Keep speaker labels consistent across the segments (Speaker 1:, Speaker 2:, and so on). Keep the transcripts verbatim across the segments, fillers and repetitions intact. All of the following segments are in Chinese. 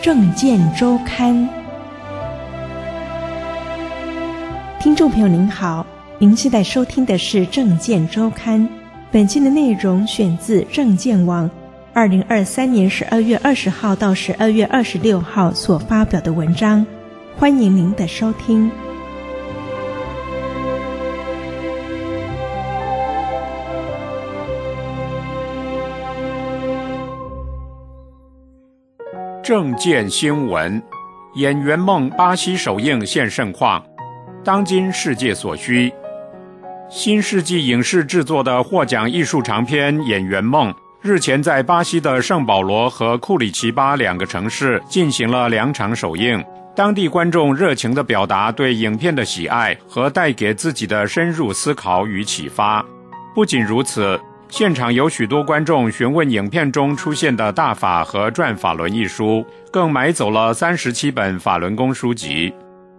Speaker 1: 政见周刊。听众朋友您好，您现在收听的是政见周刊，本期的内容选自政见网二零二三年十二月二十号到十二月二十六号所发表的文章，欢迎您的收听。
Speaker 2: 政见新闻，演员梦巴西首映现盛况，当今世界所需。新世纪影视制作的获奖艺术长片《演员梦》日前在巴西的圣保罗和库里奇巴两个城市进行了两场首映，当地观众热情地表达对影片的喜爱和带给自己的深入思考与启发。不仅如此，现场有许多观众询问影片中出现的大法和转法轮一书，更买走了三十七本法轮功书籍。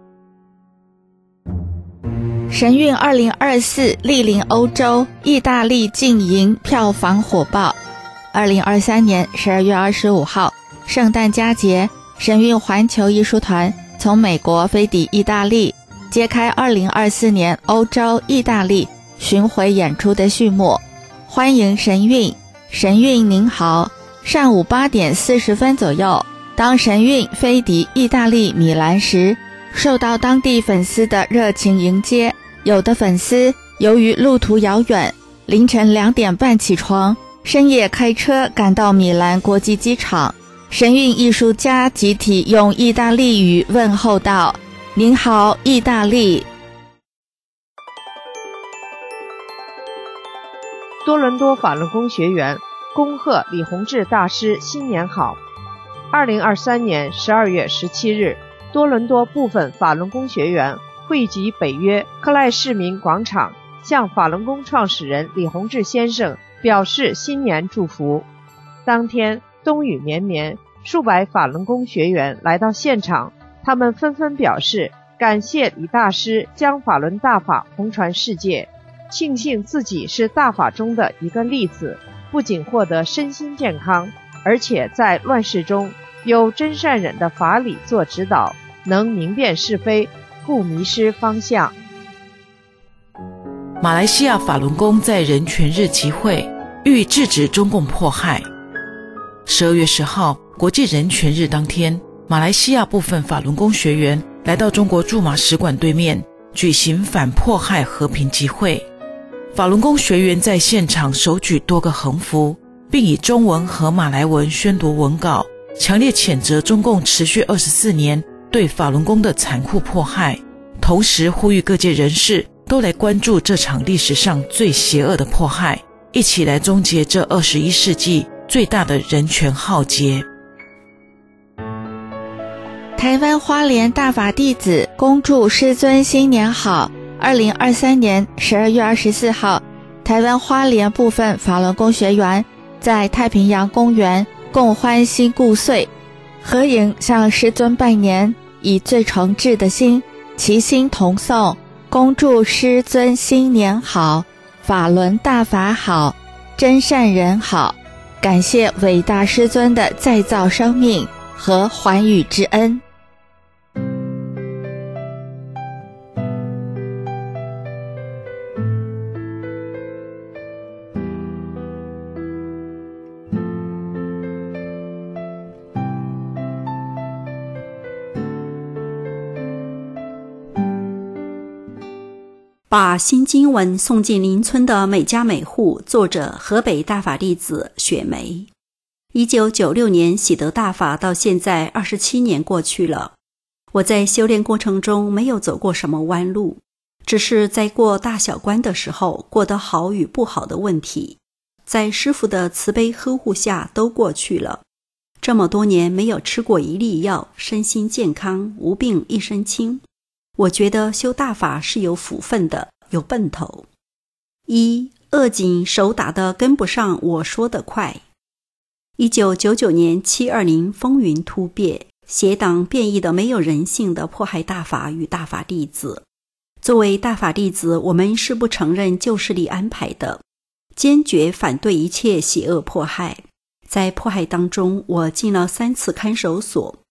Speaker 3: 神韵二零二四莅临欧洲，意大利竞赢，票房火爆。二零二三年十二月二十五号，圣诞佳节，神韵环球艺术团从美国飞抵意大利，揭开二零二四年欧洲、意大利巡回演出的序幕。欢迎神韵，神韵您好。上午八点四十分左右，当神韵飞抵意大利米兰时，受到当地粉丝的热情迎接。有的粉丝由于路途遥远，凌晨两点半起床，深夜开车赶到米兰国际机场。神韵艺术家集体用意大利语问候道：“您好，意大利。”
Speaker 4: 多伦多法轮功学员恭贺李洪志大师新年好。二零二三年十二月十七日，多伦多部分法轮功学员汇集北约克赖市民广场，向法轮功创始人李洪志先生表示新年祝福。当天冬雨绵绵，数百法轮功学员来到现场，他们纷纷表示感谢李大师将法轮大法红传世界，庆幸自己是大法中的一个例子，不仅获得身心健康，而且在乱世中有真善忍的法理做指导，能明辨是非，不迷失方向。
Speaker 5: 马来西亚法轮功在人权日集会，欲制止中共迫害。十二月十号，国际人权日当天，马来西亚部分法轮功学员来到中国驻马使馆对面，举行反迫害和平集会。法轮功学员在现场手举多个横幅，并以中文和马来文宣读文稿，强烈谴责中共持续二十四年对法轮功的残酷迫害，同时呼吁各界人士都来关注这场历史上最邪恶的迫害，一起来终结这二十一世纪最大的人权浩劫。
Speaker 3: 台湾花莲大法弟子恭祝师尊新年好。二零二三年十二月二十四号，台湾花莲部分法轮功学员在太平洋公园共欢新故岁，合影向师尊拜年，以最诚挚的心齐心同颂，恭祝师尊新年好，法轮大法好，真善人好，感谢伟大师尊的再造生命和寰宇之恩。
Speaker 6: 把新经文送进邻村的每家每户，作者河北大法弟子雪梅。一九九六年喜得大法到现在二十七年过去了，我在修炼过程中没有走过什么弯路，只是在过大小关的时候过得好与不好的问题，在师父的慈悲呵护下都过去了。这么多年没有吃过一粒药，身心健康，无病一身轻。我觉得修大法是有福分的，有奔头。一，恶警手打得跟不上我说得快。一九九九年七二零风云突变，邪党变异的没有人性的迫害大法与大法弟子。作为大法弟子，我们是不承认旧势力安排的，坚决反对一切邪恶迫害。在迫害当中，我进了三次看守所，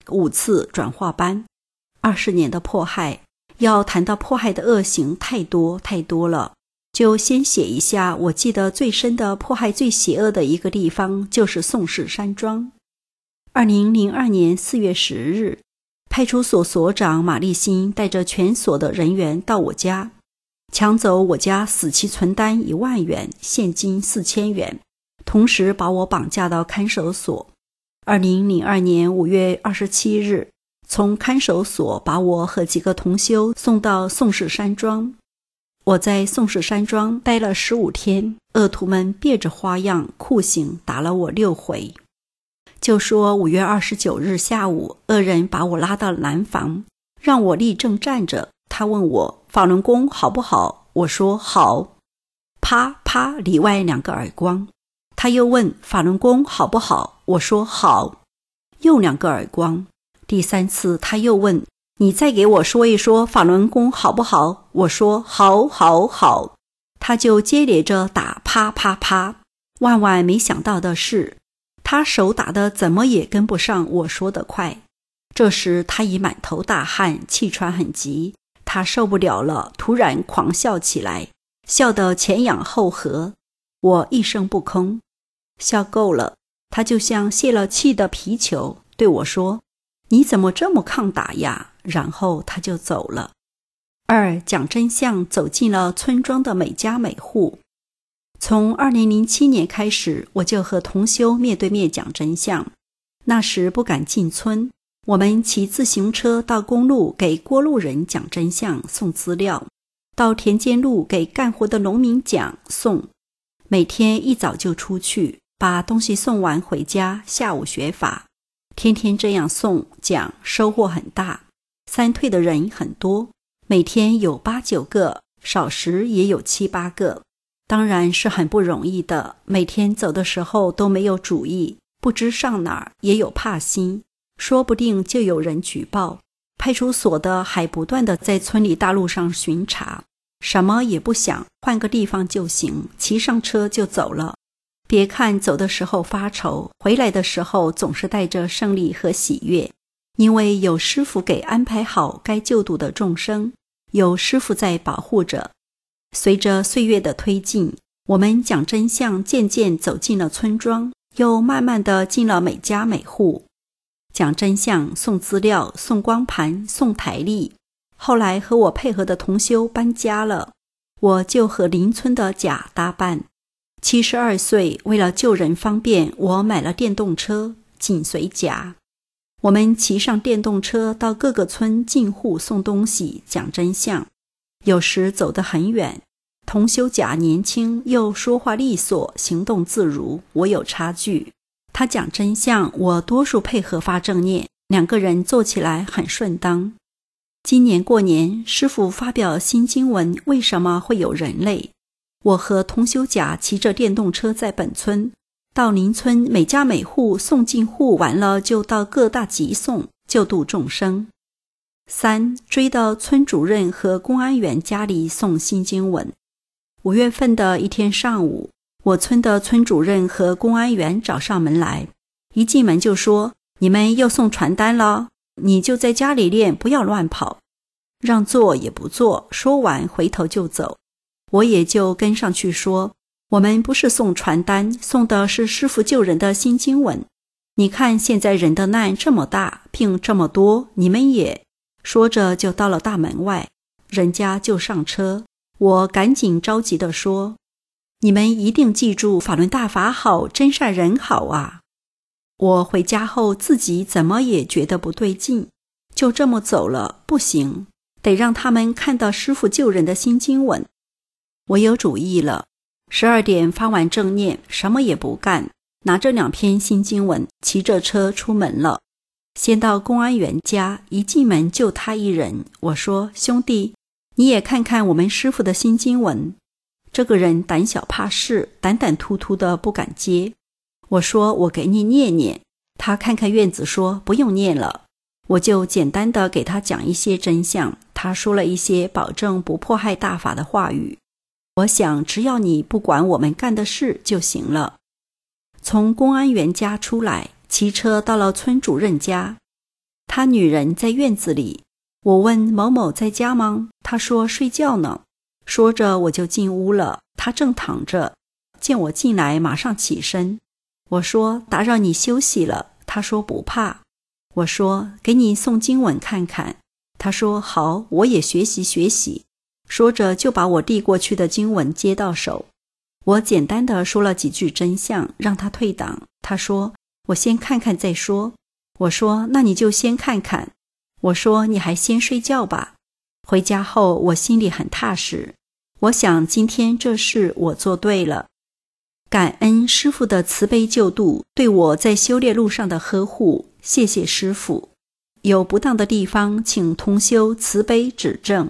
Speaker 6: 五次转化班，二十年的迫害，要谈到迫害的恶行太多太多了，就先写一下。我记得最深的迫害最邪恶的一个地方就是宋氏山庄。二零零二年四月十日，派出所所长马立新带着全所的人员到我家，抢走我家死期存单一万元，现金四千元，同时把我绑架到看守所。二零零二年五月二十七日，从看守所把我和几个同修送到宋氏山庄。我在宋氏山庄待了十五天，恶徒们别着花样酷刑打了我六回。就说五月二十九日下午，恶人把我拉到南房，让我立正站着。他问我法轮功好不好，我说好。啪啪里外两个耳光。他又问法轮功好不好，我说好。又两个耳光。第三次他又问，你再给我说一说法轮功好不好，我说好好好。他就接连着打啪啪啪。万万没想到的是，他手打得怎么也跟不上我说得快。这时他已满头大汗，气喘很急，他受不了了，突然狂笑起来，笑得前仰后合。我一声不吭。笑够了，他就像泄了气的皮球，对我说，你怎么这么抗打呀？然后他就走了。二，讲真相走进了村庄的每家每户。从二零零七年开始，我就和同修面对面讲真相。那时不敢进村，我们骑自行车到公路给过路人讲真相送资料，到田间路给干活的农民讲送。每天一早就出去，把东西送完回家，下午学法。天天这样送讲，收获很大。三退的人很多，每天有八九个，少时也有七八个。当然是很不容易的，每天走的时候都没有主意，不知上哪儿，也有怕心，说不定就有人举报。派出所的还不断地在村里大路上巡查，什么也不想，换个地方就行，骑上车就走了。别看走的时候发愁，回来的时候总是带着胜利和喜悦，因为有师父给安排好该救度的众生，有师父在保护着。随着岁月的推进，我们讲真相渐渐走进了村庄，又慢慢地进了每家每户。讲真相送资料，送光盘，送台历。后来和我配合的同修搬家了，我就和邻村的甲搭伴。七十二岁，为了救人方便，我买了电动车，紧随甲。我们骑上电动车到各个村进户送东西，讲真相。有时走得很远，同修甲年轻又说话利索，行动自如，我有差距。他讲真相，我多数配合发正念，两个人做起来很顺当。今年过年，师父发表新经文，为什么会有人类？我和同修甲骑着电动车在本村，到邻村每家每户送进户，完了就到各大集送，救度众生。三，追到村主任和公安员家里送新经文。五月份的一天上午，我村的村主任和公安员找上门来，一进门就说，你们又送传单了，你就在家里练，不要乱跑。让做也不做，说完回头就走。我也就跟上去说，我们不是送传单，送的是师父救人的新经文。你看现在人的难这么大，病这么多，你们也……说着就到了大门外，人家就上车。我赶紧着急地说，你们一定记住法轮大法好，真善人好啊。我回家后自己怎么也觉得不对劲，就这么走了，不行，得让他们看到师父救人的新经文。我有主意了，十二点发完正念，什么也不干，拿着两篇新经文，骑着车出门了。先到公安员家，一进门就他一人。我说，兄弟，你也看看我们师父的新经文。这个人胆小怕事，胆胆突突的不敢接。我说，我给你念念。他看看院子说，不用念了。我就简单的给他讲一些真相，他说了一些保证不迫害大法的话语。我想只要你不管我们干的事就行了。从公安员家出来，骑车到了村主任家。 他女人在院子里。我问某某在家吗？他说睡觉呢。说着我就进屋了，他正躺着，见我进来马上起身。我说打扰你休息了，他说不怕。我说给你诵经文看看，他说好，我也学习学习。说着就把我递过去的经文接到手。我简单的说了几句真相，让他退档。他说我先看看再说。我说那你就先看看。我说你还先睡觉吧。回家后我心里很踏实，我想今天这事我做对了。感恩师父的慈悲救度，对我在修炼路上的呵护，谢谢师父。有不当的地方，请同修慈悲指正。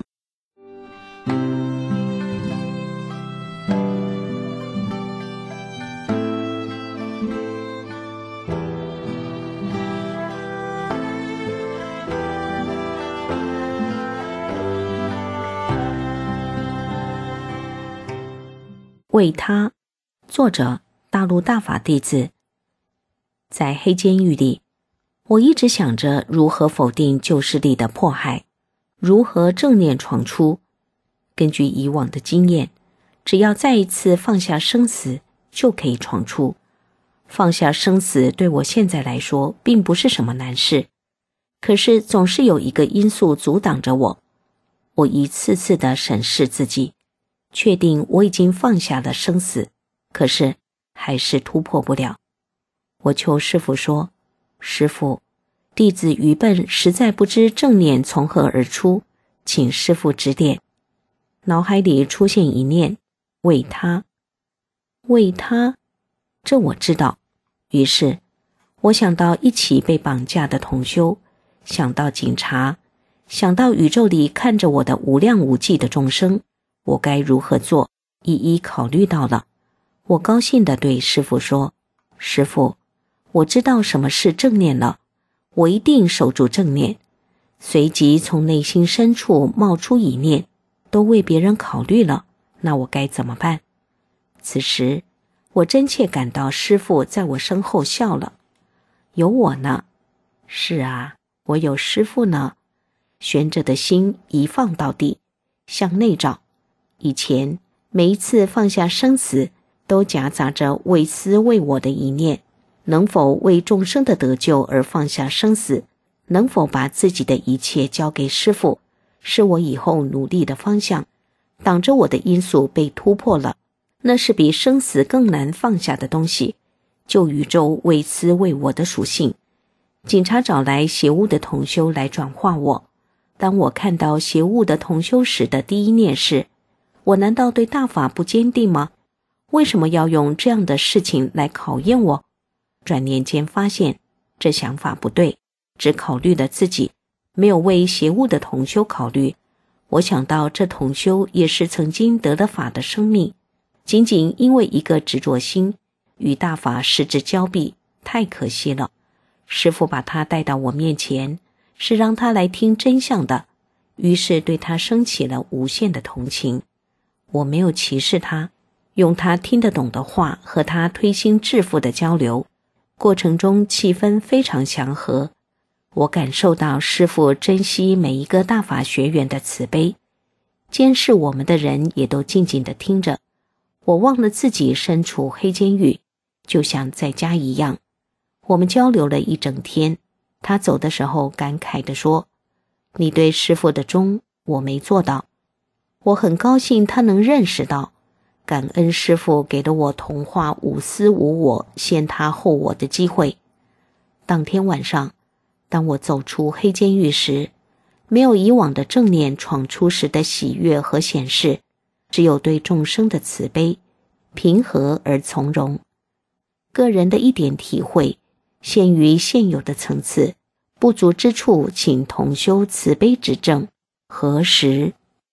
Speaker 7: 为他，作者大陆大法弟子。在黑监狱里，我一直想着如何否定旧势力的迫害，如何正念闯出。根据以往的经验，只要再一次放下生死，就可以闯出。放下生死对我现在来说并不是什么难事，可是总是有一个因素阻挡着我。我一次次地审视自己，确定我已经放下了生死，可是还是突破不了。我求师父说，师父，弟子愚笨，实在不知正念从何而出，请师父指点。脑海里出现一念，为他，为他，这我知道。于是我想到一起被绑架的同修，想到警察，想到宇宙里看着我的无量无际的众生，我该如何做，一一考虑到了。我高兴地对师父说，师父，我知道什么是正念了，我一定守住正念。随即从内心深处冒出一念，都为别人考虑了，那我该怎么办？此时我真切感到师父在我身后笑了。有我呢？是啊，我有师父呢。悬着的心一放到地，向内照。以前每一次放下生死，都夹杂着为私为我的一念，能否为众生的得救而放下生死，能否把自己的一切交给师父，是我以后努力的方向。挡着我的因素被突破了，那是比生死更难放下的东西，就宇宙为私为我的属性。警察找来邪物的同修来转化我，当我看到邪物的同修时的第一念是，我难道对大法不坚定吗？为什么要用这样的事情来考验我？转念间发现这想法不对，只考虑了自己，没有为邪物的同修考虑。我想到这同修也是曾经得了法的生命，仅仅因为一个执着心，与大法失之交臂，太可惜了。师父把他带到我面前，是让他来听真相的，于是对他升起了无限的同情。我没有歧视他，用他听得懂的话和他推心置腹的交流，过程中气氛非常祥和。我感受到师父珍惜每一个大法学员的慈悲，监视我们的人也都静静地听着。我忘了自己身处黑监狱，就像在家一样。我们交流了一整天，他走的时候感慨地说，你对师父的忠我没做到。我很高兴他能认识到，感恩师父给了我同化无私无我，先他后我的机会。当天晚上，当我走出黑监狱时，没有以往的正念闯出时的喜悦和显示，只有对众生的慈悲，平和而从容。个人的一点体会，限于现有的层次，不足之处请同修慈悲指正。何时？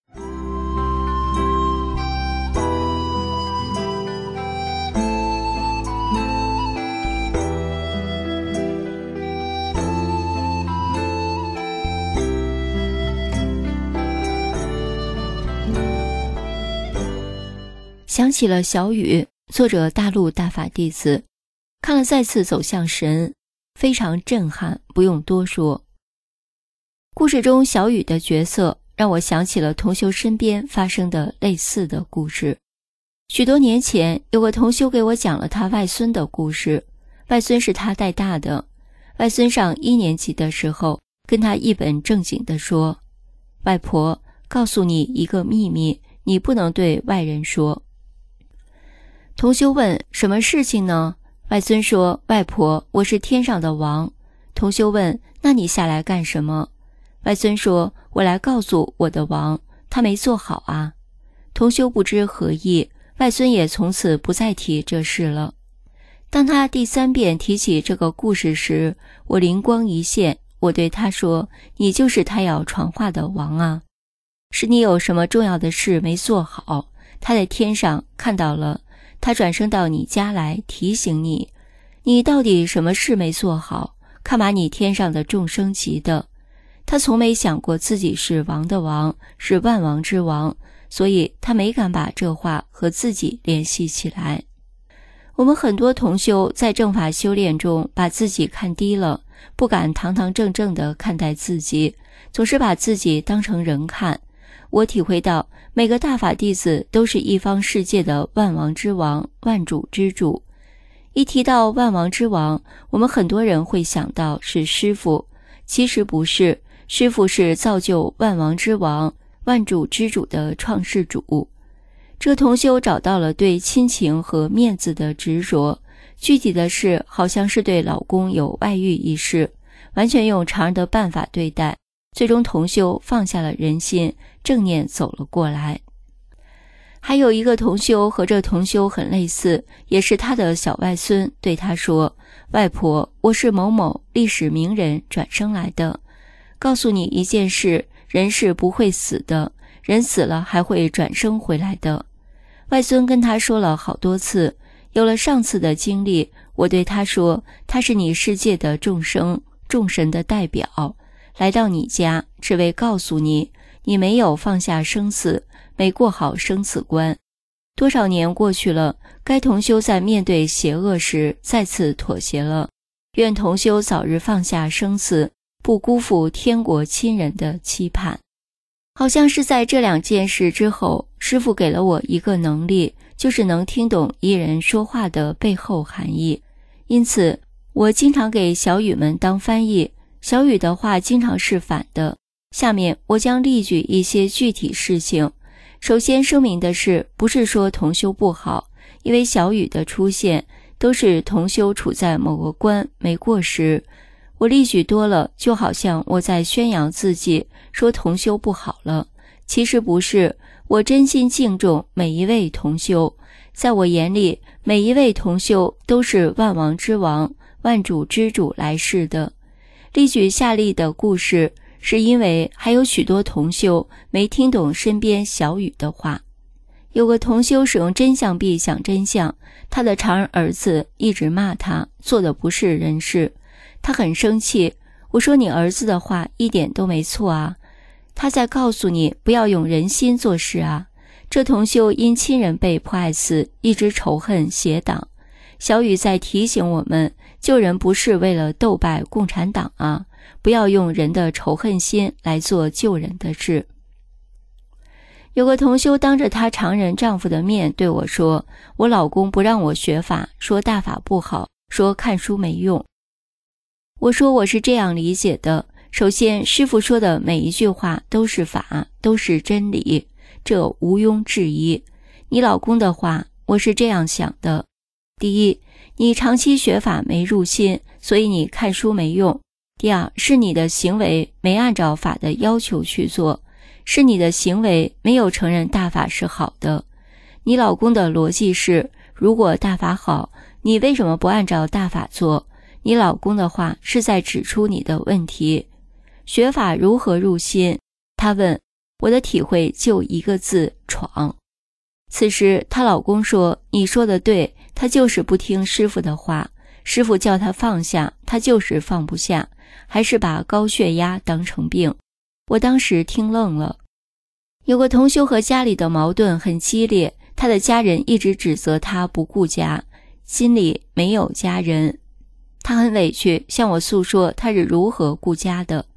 Speaker 8: 想起了小雨，作者大陆大法弟子，看了再次走向神，非常震撼，不用多说。 故事中小雨的角色让我想起了同修身边发生的类似的故事。许多年前，有个同修给我讲了他外孙的故事。外孙是他带大的，外孙上一年级的时候，跟他一本正经地说：外婆，告诉你一个秘密，你不能对外人说。同修问：什么事情呢？外孙说：外婆，我是天上的王。同修问：那你下来干什么？外孙说：我来告诉我的王，他没做好啊。同修不知何意，外孙也从此不再提这事了。当他第三遍提起这个故事时，我灵光一现，我对他说：你就是他要传话的王啊，是你有什么重要的事没做好，他在天上看到了，他转生到你家来提醒你，你到底什么事没做好，看把你天上的众生急的。他从没想过自己是王的王，是万王之王，所以他没敢把这话和自己联系起来。我们很多同修在正法修炼中把自己看低了，不敢堂堂正正地看待自己，总是把自己当成人看。我体会到每个大法弟子都是一方世界的万王之王，万主之主。一提到万王之王，我们很多人会想到是师父，其实不是，师父是造就万王之王、万主之主的创世主。这同修找到了对亲情和面子的执着，具体的是好像是对老公有外遇一事，完全用常人的办法对待，最终同修放下了人心，正念走了过来。还有一个同修和这同修很类似，也是他的小外孙对他说：外婆，我是某某历史名人转生来的，告诉你一件事，人是不会死的，人死了还会转生回来的。外孙跟他说了好多次，有了上次的经历，我对他说，他是你世界的众生众神的代表，来到你家只为告诉你，你没有放下生死，没过好生死关。多少年过去了，该同修在面对邪恶时再次妥协了，愿同修早日放下生死，不辜负天国亲人的期盼。好像是在这两件事之后，师父给了我一个能力，就是能听懂一人说话的背后含义。因此我经常给小雨们当翻译，小雨的话经常是反的。下面我将例举一些具体事情。首先声明的是，不是说同修不好，因为小雨的出现都是同修处在某个关没过时。我例举多了，就好像我在宣扬自己，说同修不好了。其实不是，我真心敬重每一位同修，在我眼里，每一位同修都是万王之王、万主之主来世的。例举下例的故事，是因为还有许多同修没听懂身边小雨的话。有个同修使用真相币想真相，他的常人儿子一直骂他，做的不是人事。他很生气，我说你儿子的话一点都没错啊，他在告诉你不要用人心做事啊。这同修因亲人被迫害死，一直仇恨邪党。小雨在提醒我们，救人不是为了斗败共产党啊，不要用人的仇恨心来做救人的事。有个同修当着她常人丈夫的面对我说，我老公不让我学法，说大法不好，说看书没用。我说我是这样理解的，首先师父说的每一句话都是法，都是真理，这毋庸置疑。你老公的话，我是这样想的，第一，你长期学法没入心，所以你看书没用。第二，是你的行为没按照法的要求去做，是你的行为没有承认大法是好的。你老公的逻辑是，如果大法好，你为什么不按照大法做？你老公的话是在指出你的问题。学法如何入心？他问。我的体会就一个字，闯。此时她老公说，你说的对，他就是不听师父的话，师父叫他放下，他就是放不下，还是把高血压当成病。我当时听愣了。有个同修和家里的矛盾很激烈，他的家人一直指责他不顾家，心里没有家人。他很委屈，向我诉说他是如何顾家的。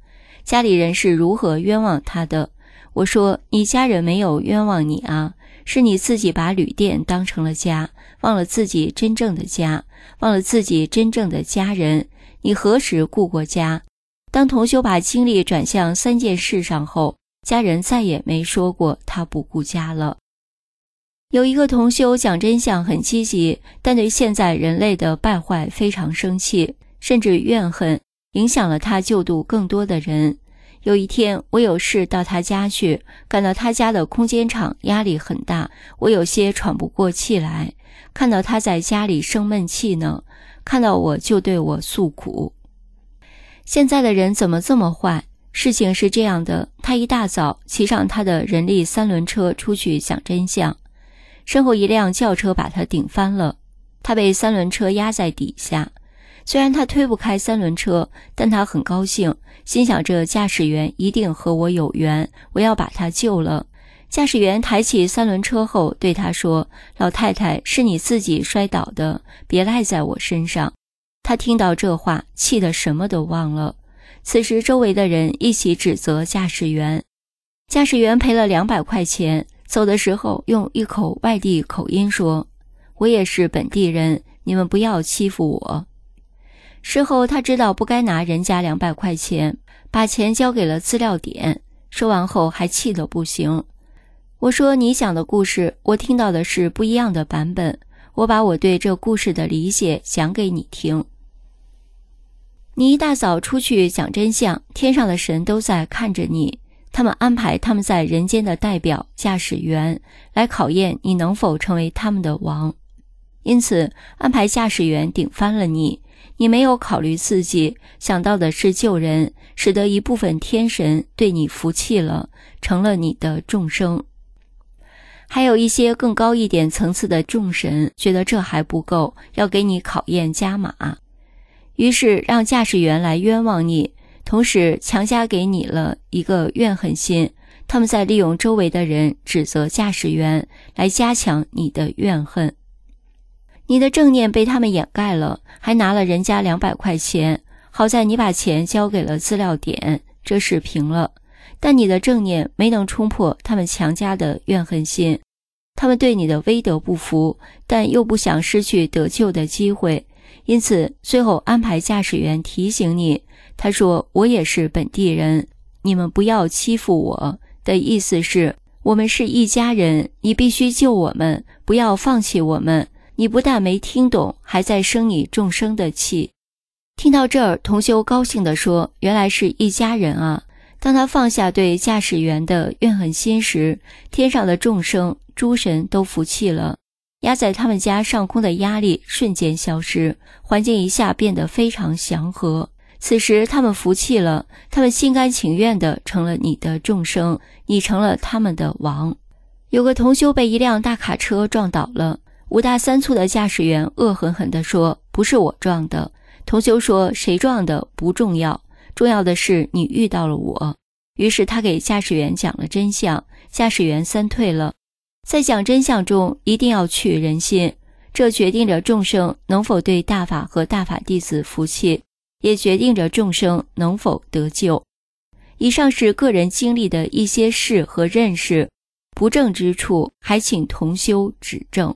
Speaker 8: 家里人是如何冤枉他的。我说，你家人没有冤枉你啊，是你自己把旅店当成了家，忘了自己真正的家，忘了自己真正的家人。你何时顾过家？当同修把精力转向三件事上后，家人再也没说过他不顾家了。有一个同修讲真相很积极，但对现在人类的败坏非常生气，甚至怨恨，影响了他救度更多的人。有一天我有事到他家去，感到他家的空间场压力很大，我有些喘不过气来，看到他在家里生闷气呢，看到我就对我诉苦。现在的人怎么这么坏？事情是这样的，他一大早骑上他的人力三轮车出去讲真相，身后一辆轿车把他顶翻了，他被三轮车压在底下。虽然他推不开三轮车，但他很高兴，心想这驾驶员一定和我有缘，我要把他救了。驾驶员抬起三轮车后对他说，老太太，是你自己摔倒的，别赖在我身上。他听到这话，气得什么都忘了。此时周围的人一起指责驾驶员，驾驶员赔了两百块钱，走的时候用一口外地口音说，我也是本地人，你们不要欺负我。事后他知道不该拿人家两百块钱，把钱交给了资料点，说完后还气得不行。我说，你讲的故事我听到的是不一样的版本，我把我对这故事的理解讲给你听。你一大早出去讲真相，天上的神都在看着你，他们安排他们在人间的代表驾驶员来考验你能否成为他们的王。因此安排驾驶员顶翻了你，你没有考虑自己，想到的是救人，使得一部分天神对你服气了，成了你的众生。还有一些更高一点层次的众神觉得这还不够，要给你考验加码，于是让驾驶员来冤枉你，同时强加给你了一个怨恨心，他们在利用周围的人指责驾驶员，来加强你的怨恨。你的正念被他们掩盖了，还拿了人家两百块钱，好在你把钱交给了资料点，这事平了。但你的正念没能冲破他们强加的怨恨心，他们对你的威德不服，但又不想失去得救的机会，因此最后安排驾驶员提醒你，他说，我也是本地人，你们不要欺负我，的意思是我们是一家人，你必须救我们，不要放弃我们。你不但没听懂，还在生你众生的气。听到这儿，同修高兴地说，原来是一家人啊。当他放下对驾驶员的怨恨心时，天上的众生诸神都服气了，压在他们家上空的压力瞬间消失，环境一下变得非常祥和。此时他们服气了，他们心甘情愿地成了你的众生，你成了他们的王。有个同修被一辆大卡车撞倒了，五大三粗的驾驶员恶狠狠地说，不是我撞的。同修说，谁撞的不重要，重要的是你遇到了我。于是他给驾驶员讲了真相，驾驶员三退了。在讲真相中一定要去人心，这决定着众生能否对大法和大法弟子服气，也决定着众生能否得救。以上是个人经历的一些事和认识，不正之处还请同修指正。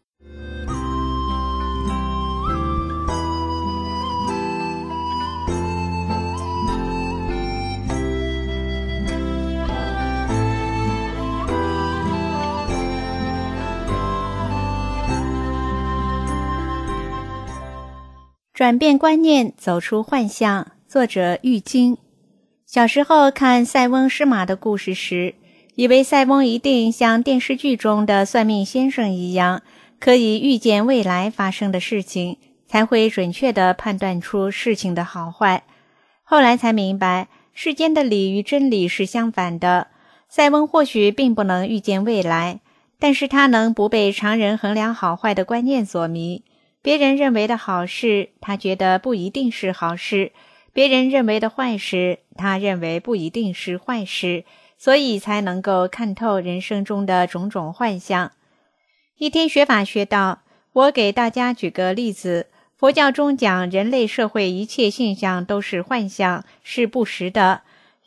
Speaker 9: 转变观念，走出幻象。作者玉京。小时候看塞翁失马的故事时，以为塞翁一定像电视剧中的算命先生一样，可以预见未来发生的事情，才会准确地判断出事情的好坏。后来才明白，世间的理与真理是相反的。塞翁或许并不能预见未来，但是他能不被常人衡量好坏的观念所迷。别人认为的好事，他觉得不一定是好事；别人认为的坏事，他认为不一定是坏事，所以才能够看透人生中的种种幻象。一天学法学到，我给大家举个例子，佛教中讲人类社会一切现象都是幻象，是不实的。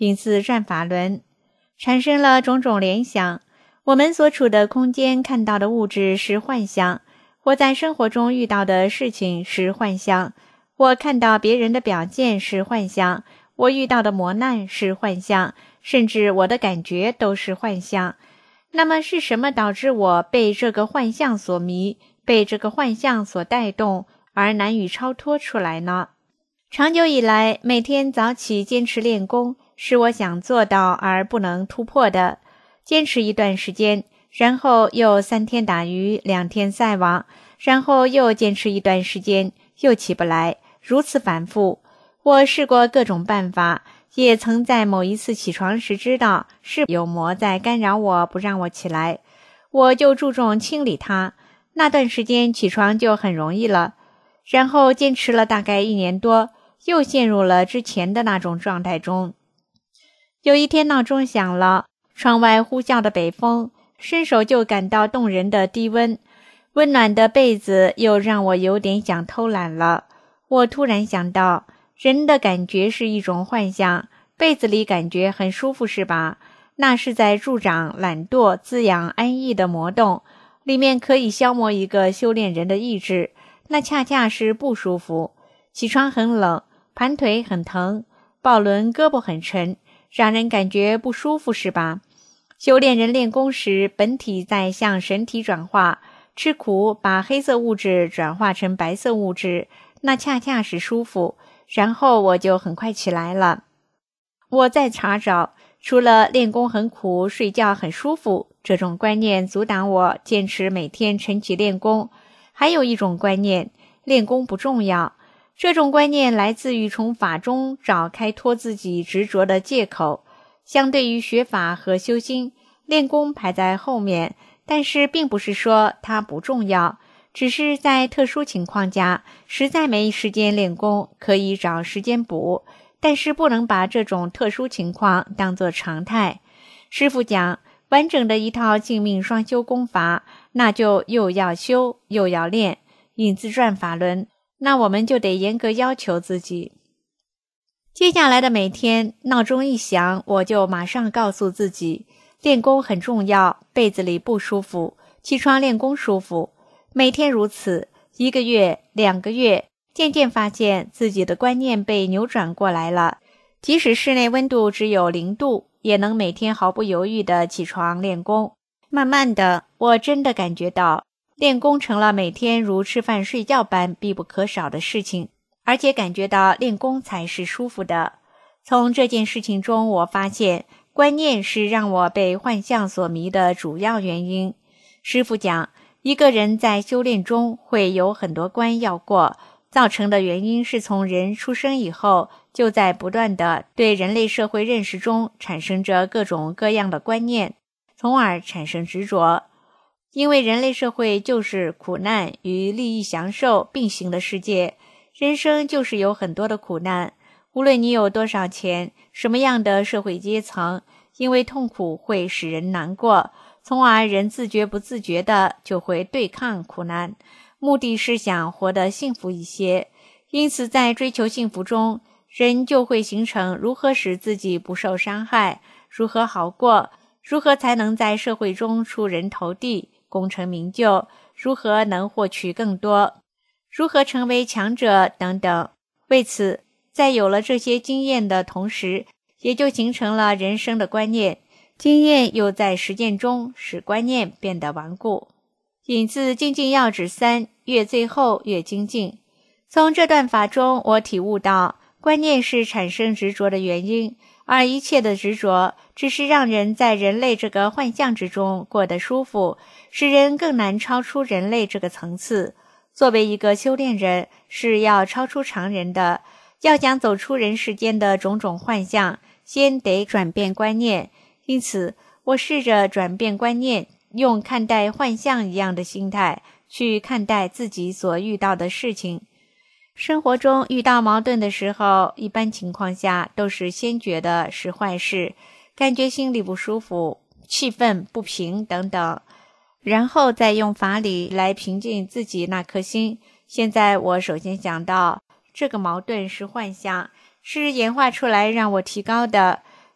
Speaker 9: 因此转法轮，产生了种种联想。我们所处的空间看到的物质是幻象，我在生活中遇到的事情是幻象，我看到别人的表现是幻象，我遇到的磨难是幻象，甚至我的感觉都是幻象。那么是什么导致我被这个幻象所迷，被这个幻象所带动，而难以超脱出来呢？长久以来，每天早起坚持练功，是我想做到而不能突破的。坚持一段时间，然后又三天打鱼两天晒网，然后又坚持一段时间，又起不来，如此反复。我试过各种办法，也曾在某一次起床时知道是有魔在干扰我，不让我起来，我就注重清理它，那段时间起床就很容易了。然后坚持了大概一年多，又陷入了之前的那种状态中。有一天闹钟响了，窗外呼啸的北风，伸手就感到动人的低温，温暖的被子又让我有点想偷懒了。我突然想到，人的感觉是一种幻象，被子里感觉很舒服是吧？那是在助长懒惰、滋养安逸的魔动，里面可以消磨一个修炼人的意志，那恰恰是不舒服。起床很冷，盘腿很疼，抱轮胳膊很沉，让人感觉不舒服是吧？修炼人练功时，本体在向神体转化，吃苦把黑色物质转化成白色物质，那恰恰是舒服。然后我就很快起来了。我在查找，除了练功很苦，睡觉很舒服这种观念阻挡我坚持每天晨起练功，还有一种观念，练功不重要。这种观念来自于从法中找开脱自己执着的借口。相对于学法和修心，练功排在后面，但是并不是说它不重要，只是在特殊情况下，实在没时间练功，可以找时间补，但是不能把这种特殊情况当作常态。师父讲，完整的一套净命双修功法，那就又要修又要练，引自转法轮，那我们就得严格要求自己。接下来的每天，闹钟一响，我就马上告诉自己，练功很重要，被子里不舒服，起床练功舒服。每天如此，一个月、两个月，渐渐发现自己的观念被扭转过来了。即使室内温度只有零度，也能每天毫不犹豫地起床练功。慢慢的，我真的感觉到，练功成了每天如吃饭睡觉般必不可少的事情，而且感觉到练功才是舒服的。从这件事情中，我发现观念是让我被幻象所迷的主要原因。师父讲，一个人在修炼中会有很多关要过，造成的原因是从人出生以后，就在不断的对人类社会认识中产生着各种各样的观念，从而产生执着。因为人类社会就是苦难与利益享受并行的世界，人生就是有很多的苦难，无论你有多少钱，什么样的社会阶层，因为痛苦会使人难过，从而人自觉不自觉的就会对抗苦难，目的是想活得幸福一些。因此在追求幸福中，人就会形成如何使自己不受伤害，如何好过，如何才能在社会中出人头地，功成名就，如何能获取更多，如何成为强者等等。为此，在有了这些经验的同时，也就形成了人生的观念，经验又在实践中使观念变得顽固。引自精进要旨三，越最后越精进。从这段法中，我体悟到，观念是产生执着的原因，而一切的执着只是让人在人类这个幻象之中过得舒服，使人更难超出人类这个层次。作为一个修炼人，是要超出常人的，要想走出人世间的种种幻象，先得转变观念。因此，我试着转变观念，用看待幻象一样的心态去看待自己所遇到的事情。生活中遇到矛盾的时候，一般情况下都是先觉得是坏事，感觉心里不舒服，气愤不平等等，然后再用法理来平静自己那颗心。现在我首先想到，这个矛盾是幻象，是演化出来让我提高的，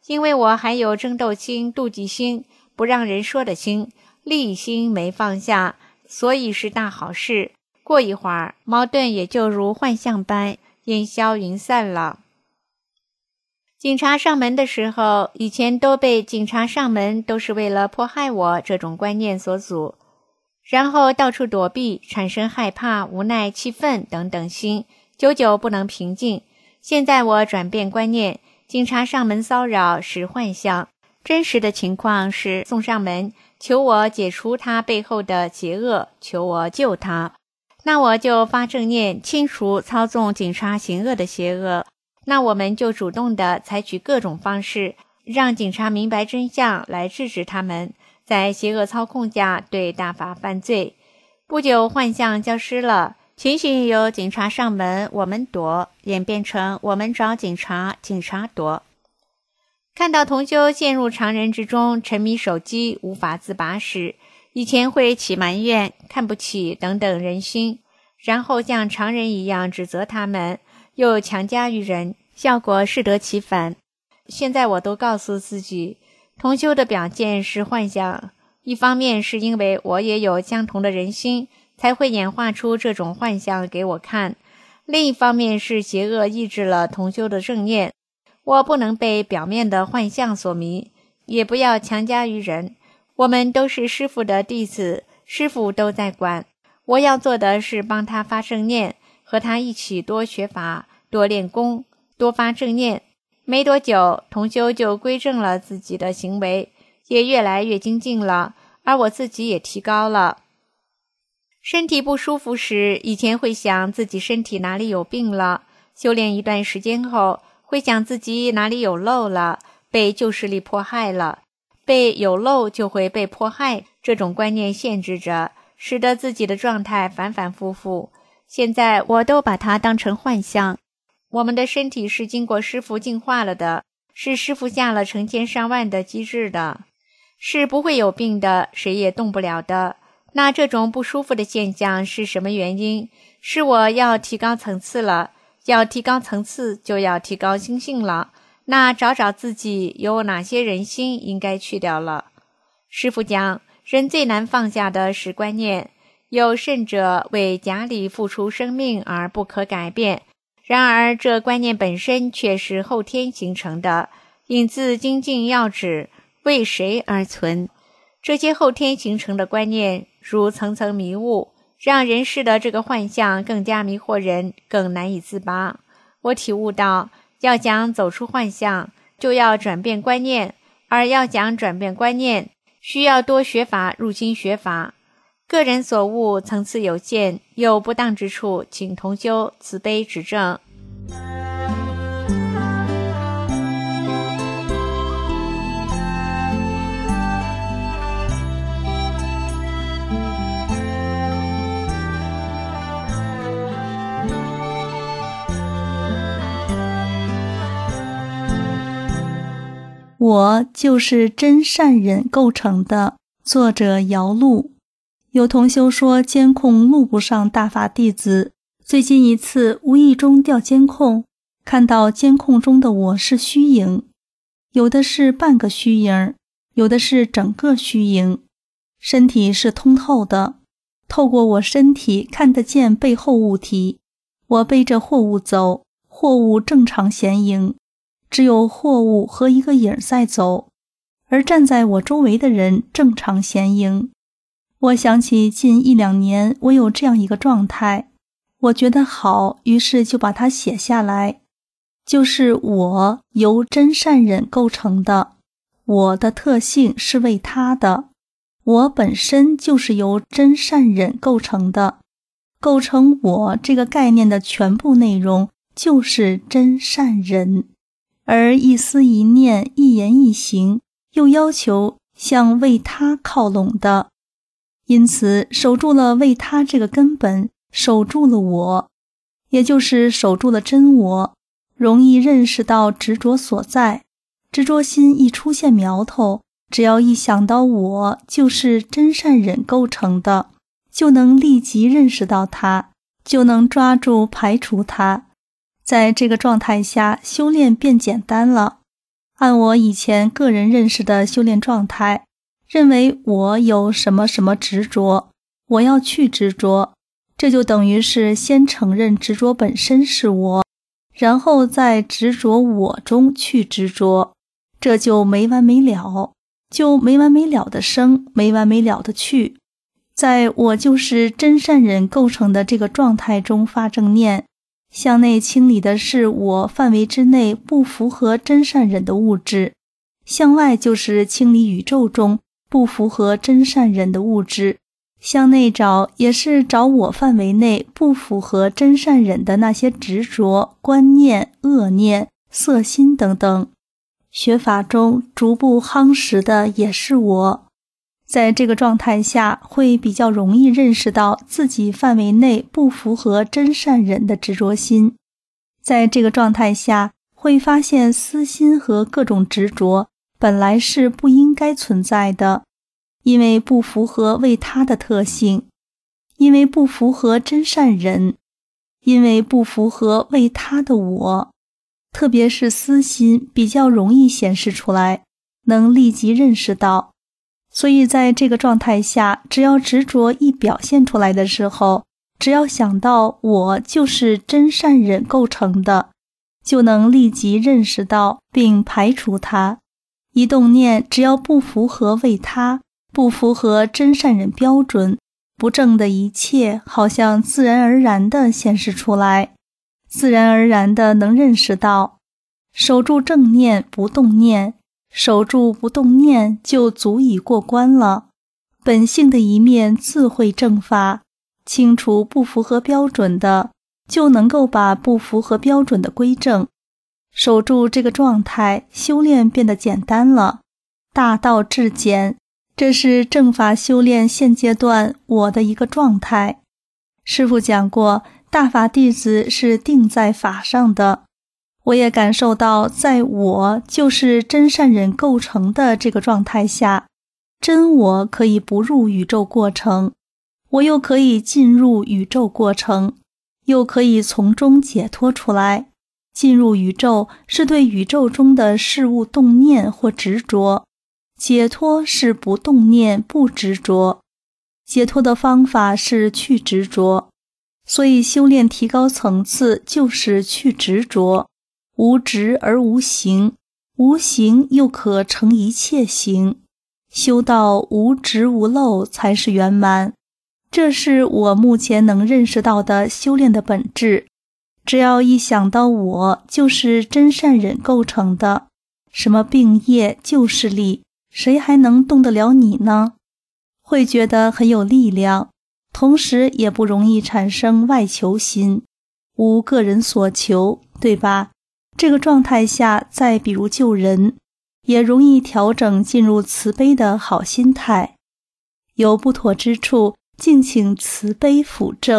Speaker 9: 因为我还有争斗心、妒忌心、不让人说的心，利心没放下，所以是大好事。过一会儿，矛盾也就如幻象般烟消云散了。警察上门的时候，以前都被警察上门都是为了迫害我这种观念所阻，然后到处躲避，产生害怕、无奈、气愤等等心，久久不能平静。现在我转变观念，警察上门骚扰是幻象，真实的情况是送上门，求我解除他背后的邪恶，求我救他。那我就发正念，清除操纵警察行恶的邪恶。那我们就主动地采取各种方式，让警察明白真相，来制止他们在邪恶操控下对大法犯罪。不久，幻象消失了，情形由警察上门我们躲，演变成我们找警察，警察躲。看到同修陷入常人之中，沉迷手机无法自拔时，以前会起埋怨、看不起等等人心，然后像常人一样指责他们，又强加于人，效果适得其反。现在我都告诉自己，同修的表现是幻象，一方面是因为我也有相同的人心，才会演化出这种幻象给我看，另一方面是邪恶抑制了同修的正念。我不能被表面的幻象所迷，也不要强加于人。我们都是师父的弟子，师父都在管，我要做的是帮他发正念，和他一起多学法，多练功，多发正念。没多久，同修就归正了自己的行为，也越来越精进了，而我自己也提高了。身体不舒服时，以前会想自己身体哪里有病了，修炼一段时间后，会想自己哪里有漏了，被旧势力迫害了，被有漏就会被迫害这种观念限制着，使得自己的状态反反复复。现在我都把它当成幻象。我们的身体是经过师父净化了的，是师父下了成千上万的机制的，是不会有病的，谁也动不了的。那这种不舒服的现象是什么原因？是我要提高层次了，要提高层次就要提高心性了。那找找自己有哪些人心应该去掉了。师父讲，人最难放下的是观念，有甚者为假理付出生命而不可改变，然而这观念本身却是后天形成的，引自精进要旨，为谁而存？这些后天形成的观念如层层迷雾，让人世的这个幻象更加迷惑人，更难以自拔。我体悟到，要想走出幻象，就要转变观念，而要想转变观念，需要多学法，入心学法。个人所悟层次有限，有不当之处，请同修慈悲指正。
Speaker 10: 我就是真善忍构成的。作者姚璐。有同修说监控录不上大法弟子，最近一次无意中调监控，看到监控中的我是虚影，有的是半个虚影，有的是整个虚影，身体是通透的，透过我身体看得见背后物体，我背着货物走，货物正常显影，只有货物和一个影在走，而站在我周围的人正常显影。我想起近一两年我有这样一个状态，我觉得好，于是就把它写下来。就是我由真善忍构成的，我的特性是为他的，我本身就是由真善忍构成的，构成我这个概念的全部内容就是真善忍，而一思一念一言一行又要求向为他靠拢的，因此守住了为他这个根本，守住了我，也就是守住了真我，容易认识到执着所在。执着心一出现苗头，只要一想到我就是真善忍构成的，就能立即认识到它，就能抓住排除它。在这个状态下，修炼变简单了。 按我以前个人认识的修炼状态，认为我有什么什么执着，我要去执着，这就等于是先承认执着本身是我，然后在执着我中去执着，这就没完没了，就没完没了的生，没完没了的去。在我就是真善忍构成的这个状态中发正念，向内清理的是我范围之内不符合真善忍的物质，向外就是清理宇宙中不符合真善忍的物质，向内找也是找我范围内不符合真善忍的那些执着、观念、恶念、色心等等。学法中逐步夯实的也是我。在这个状态下，会比较容易认识到自己范围内不符合真善忍的执着心。在这个状态下，会发现私心和各种执着本来是不应该存在的，因为不符合为他的特性，因为不符合真善忍，因为不符合为他的我。特别是私心比较容易显示出来，能立即认识到。所以在这个状态下，只要执着一表现出来的时候，只要想到我就是真善忍构成的，就能立即认识到并排除它。一动念只要不符合为他，不符合真善忍标准，不正的一切好像自然而然地显示出来，自然而然地能认识到。守住正念不动念，守住不动念就足以过关了。本性的一面自会正法，清除不符合标准的，就能够把不符合标准的归正。守住这个状态，修炼变得简单了，大道至简，这是正法修炼现阶段我的一个状态。师父讲过，大法弟子是定在法上的，我也感受到在我就是真善忍构成的这个状态下，真我可以不入宇宙过程，我又可以进入宇宙过程，又可以从中解脱出来。进入宇宙是对宇宙中的事物动念或执着，解脱是不动念不执着，解脱的方法是去执着。所以修炼提高层次就是去执着，无执而无行，无行又可成一切行，修到无执无漏才是圆满。这是我目前能认识到的修炼的本质。只要一想到我就是真善忍构成的，什么病业就是力，谁还能动得了你呢？会觉得很有力量，同时也不容易产生外求心，无个人所求，对吧？这个状态下，再比如救人，也容易调整进入慈悲的好心态。有不妥之处，敬请慈悲辅正。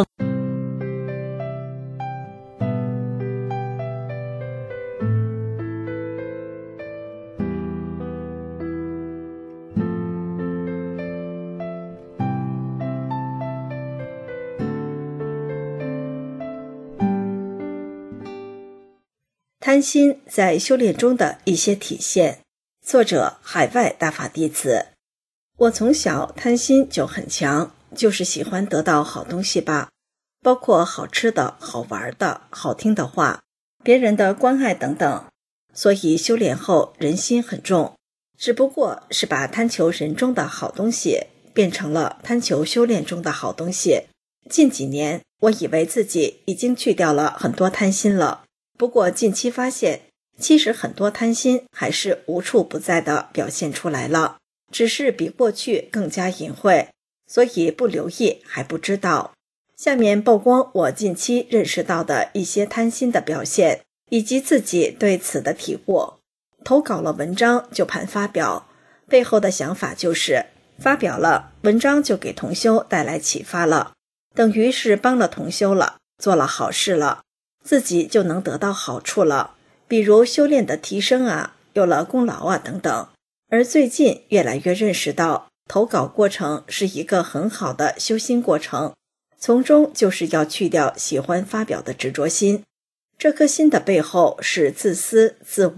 Speaker 11: 贪心在修炼中的一些体现。作者：海外大法弟子。我从小贪心就很强，就是喜欢得到好东西吧，包括好吃的、好玩的、好听的话、别人的关爱等等。所以修炼后人心很重，只不过是把贪求人中的好东西变成了贪求修炼中的好东西。近几年，我以为自己已经去掉了很多贪心了。不过近期发现，其实很多贪心还是无处不在地表现出来了，只是比过去更加隐晦，所以不留意还不知道。下面曝光我近期认识到的一些贪心的表现，以及自己对此的体悟。投稿了文章就盼发表，背后的想法就是发表了文章就给同修带来启发了，等于是帮了同修了，做了好事了，自己就能得到好处了，比如修炼的提升啊，有了功劳啊等等。而最近越来越认识到，投稿过程是一个很好的修心过程，从中就是要去掉喜欢发表的执着心。这颗心的背后是自私、自我，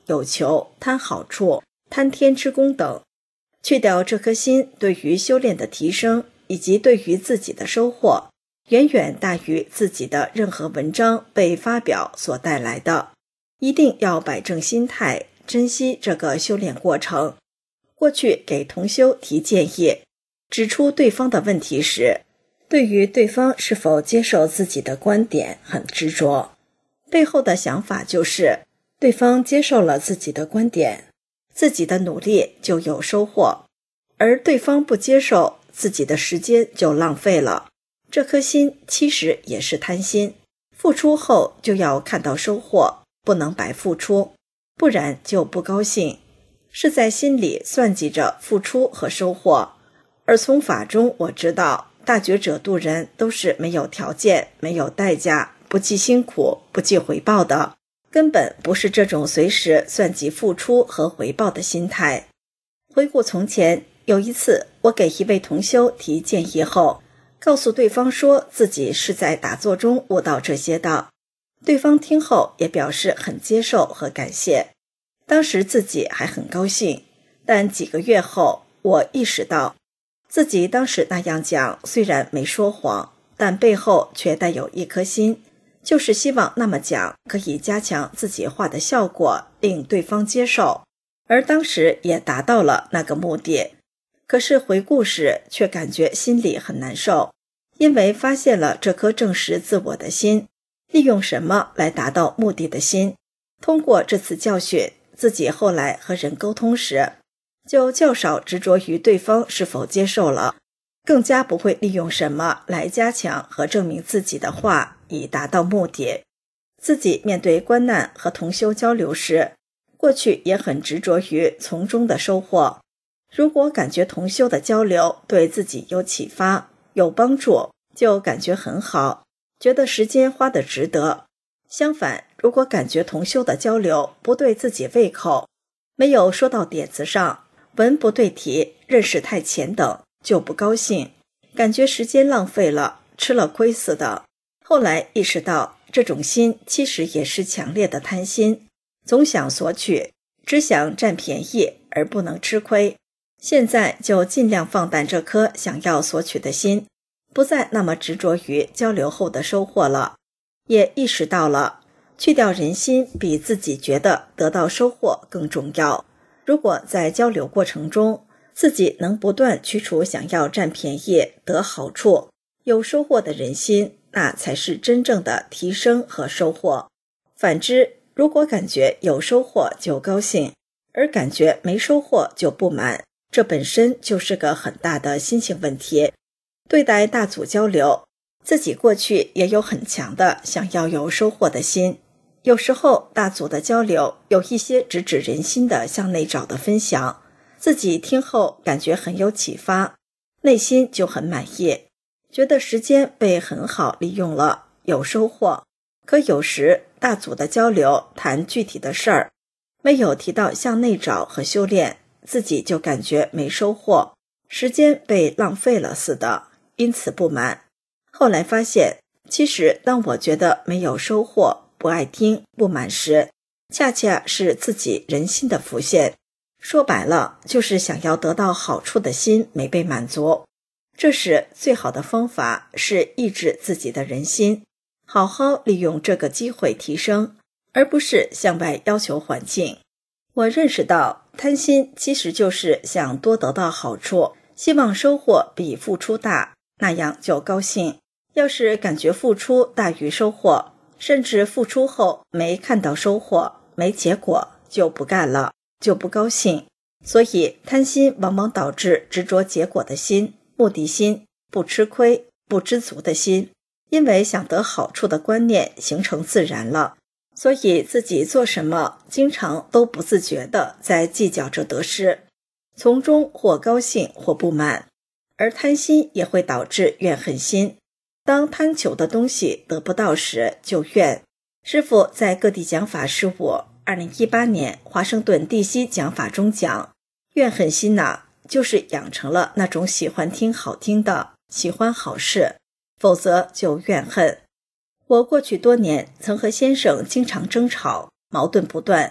Speaker 11: 有求、贪好处、贪天之功等。去掉这颗心，对于修炼的提升以及对于自己的收获，远远大于自己的任何文章被发表所带来的。一定要摆正心态，珍惜这个修炼过程。过去给同修提建议，指出对方的问题时，对于对方是否接受自己的观点很执着，背后的想法就是对方接受了自己的观点，自己的努力就有收获，而对方不接受，自己的时间就浪费了。这颗心其实也是贪心，付出后就要看到收获，不能白付出，不然就不高兴，是在心里算计着付出和收获。而从法中我知道，大觉者度人都是没有条件、没有代价、不计辛苦、不计回报的，根本不是这种随时算计付出和回报的心态。回顾从前，有一次我给一位同修提建议后，告诉对方说自己是在打坐中悟到这些的，对方听后也表示很接受和感谢。当时自己还很高兴，但几个月后我意识到，自己当时那样讲虽然没说谎，但背后却带有一颗心，就是希望那么讲可以加强自己话的效果，令对方接受，而当时也达到了那个目的。可是回顾时却感觉心里很难受，因为发现了这颗证实自我的心，利用什么来达到目的的心。通过这次教训，自己后来和人沟通时，就较少执着于对方是否接受了，更加不会利用什么来加强和证明自己的话以达到目的。自己面对观难和同修交流时，过去也很执着于从中的收获。如果感觉同修的交流对自己有启发、有帮助，就感觉很好，觉得时间花得值得。相反，如果感觉同修的交流不对自己胃口，没有说到点子上，文不对题，认识太浅等，就不高兴，感觉时间浪费了，吃了亏似的。后来意识到，这种心其实也是强烈的贪心，总想索取，只想占便宜而不能吃亏。现在就尽量放淡这颗想要索取的心，不再那么执着于交流后的收获了。也意识到了，去掉人心比自己觉得得到收获更重要。如果在交流过程中，自己能不断驱除想要占便宜、得好处、有收获的人心，那才是真正的提升和收获。反之，如果感觉有收获就高兴，而感觉没收获就不满，这本身就是个很大的心性问题。对待大组交流，自己过去也有很强的想要有收获的心，有时候大组的交流有一些直指人心的向内找的分享，自己听后感觉很有启发，内心就很满意，觉得时间被很好利用了，有收获。可有时大组的交流谈具体的事儿，没有提到向内找和修炼，自己就感觉没收获，时间被浪费了似的，因此不满。后来发现，其实当我觉得没有收获、不爱听、不满时，恰恰是自己人心的浮现。说白了，就是想要得到好处的心没被满足。这时最好的方法是抑制自己的人心，好好利用这个机会提升，而不是向外要求环境。我认识到，贪心其实就是想多得到好处，希望收获比付出大，那样就高兴。要是感觉付出大于收获，甚至付出后没看到收获，没结果，就不干了，就不高兴。所以贪心往往导致执着结果的心、目的心、不吃亏、不知足的心，因为想得好处的观念形成自然了，所以自己做什么经常都不自觉地在计较着得失，从中或高兴或不满。而贪心也会导致怨恨心，当贪求的东西得不到时就怨。师父在各地讲法事务二零一八年华盛顿地西讲法中讲，怨恨心呐、啊，就是养成了那种喜欢听好听的，喜欢好事，否则就怨恨。我过去多年曾和先生经常争吵，矛盾不断，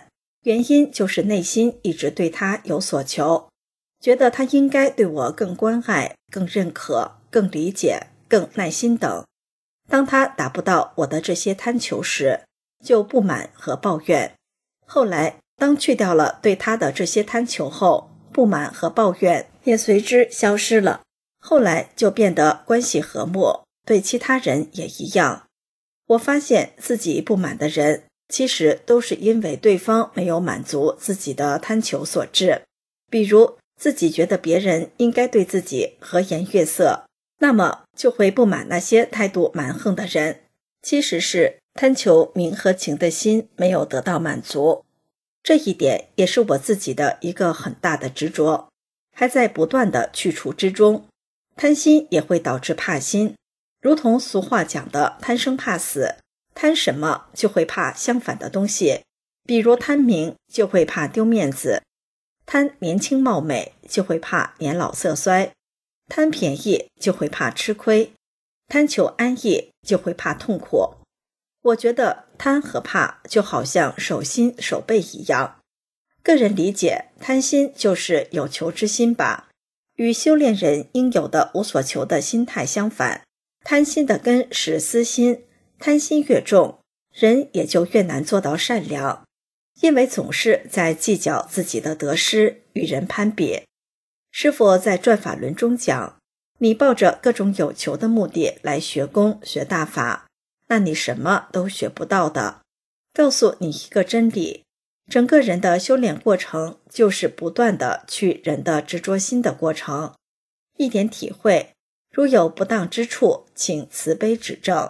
Speaker 11: 原因就是内心一直对他有所求，觉得他应该对我更关爱、更认可、更理解、更耐心等。当他达不到我的这些贪求时，就不满和抱怨。后来当去掉了对他的这些贪求后，不满和抱怨也随之消失了。后来就变得关系和睦，对其他人也一样。我发现自己不满的人，其实都是因为对方没有满足自己的贪求所致。比如自己觉得别人应该对自己和颜悦色，那么就会不满那些态度蛮横的人，其实是贪求名和情的心没有得到满足。这一点也是我自己的一个很大的执着，还在不断的去除之中。贪心也会导致怕心，如同俗话讲的贪生怕死，贪什么就会怕相反的东西，比如贪名就会怕丢面子，贪年轻貌美就会怕年老色衰，贪便宜就会怕吃亏，贪求安逸就会怕痛苦。我觉得贪和怕就好像手心手背一样，个人理解贪心就是有求之心吧，与修炼人应有的无所求的心态相反。贪心的根是私心，贪心越重，人也就越难做到善良，因为总是在计较自己的得失，与人攀比。师父在转法轮中讲，你抱着各种有求的目的来学功学大法，那你什么都学不到的。告诉你一个真理，整个人的修炼过程就是不断的去人的执着心的过程。一点体会，如有不当之处，请慈悲指正。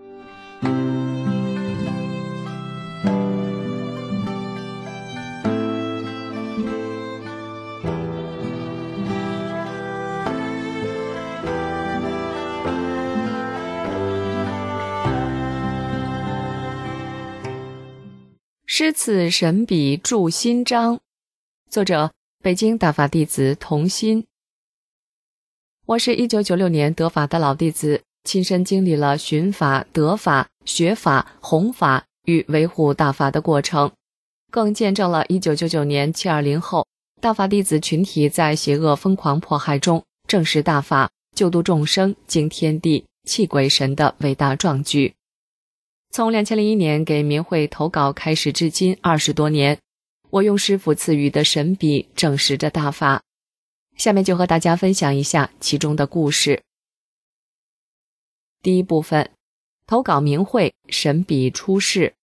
Speaker 12: 诗词神笔著新章，作者北京大法弟子童心。我是一九九六年得法的老弟子，亲身经历了寻法、得法、学法、弘法与维护大法的过程，更见证了一九九九年七二零后大法弟子群体在邪恶疯狂迫害中正视大法、救度众生、敬天地、泣鬼神的伟大壮举。从两千零一年给明慧投稿开始至今二十多年，我用师父赐予的神笔证实着大法。下面就和大家分享一下其中的故事。第一部分，投稿明慧，神笔出世。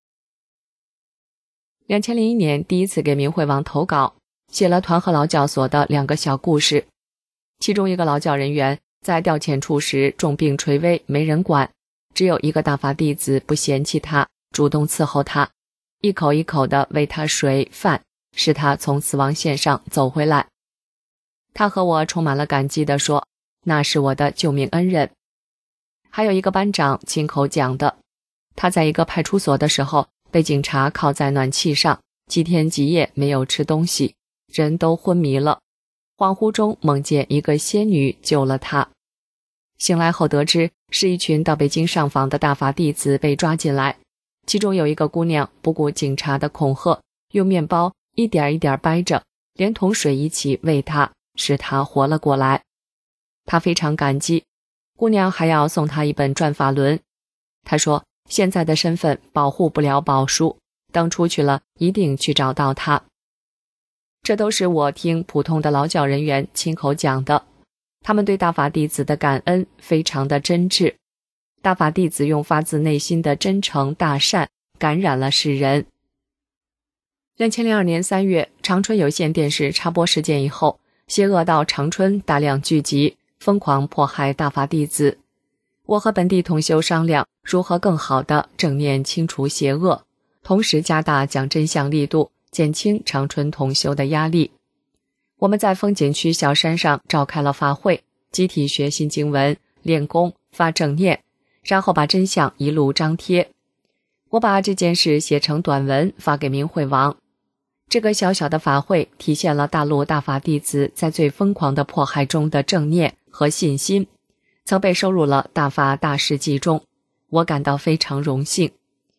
Speaker 12: 两千零一年第一次给明慧网投稿，写了团和劳教所的两个小故事。其中一个劳教人员在调遣处时重病垂危，没人管，只有一个大法弟子不嫌弃他，主动伺候他，一口一口地喂他水饭，使他从死亡线上走回来。他和我充满了感激地说，那是我的救命恩人。还有一个班长亲口讲的，他在一个派出所的时候被警察铐在暖气上，几天几夜没有吃东西，人都昏迷了，恍惚中梦见一个仙女救了他。醒来后得知是一群到北京上访的大法弟子被抓进来，其中有一个姑娘不顾警察的恐吓，用面包一点一点掰着，连同水一起喂他，使他活了过来。他非常感激，姑娘还要送他一本转法轮。他说现在的身份保护不了宝叔，等出去了一定去找到他。这都是我听普通的劳教人员亲口讲的，他们对大法弟子的感恩非常的真挚，大法弟子用发自内心的真诚大善感染了世人。二零零二年三月，长春有线电视插播事件以后，邪恶到长春大量聚集，疯狂迫害大法弟子。我和本地同修商量如何更好地正面清除邪恶，同时加大讲真相力度，减轻长春同修的压力。我们在风景区小山上召开了法会，集体学新经文，练功，发正念，然后把真相一路张贴。我把这件事写成短文发给明慧网。这个小小的法会体现了大陆大法弟子在最疯狂的迫害中的正念和信心，曾被收入了大法大事记中，我感到非常荣幸。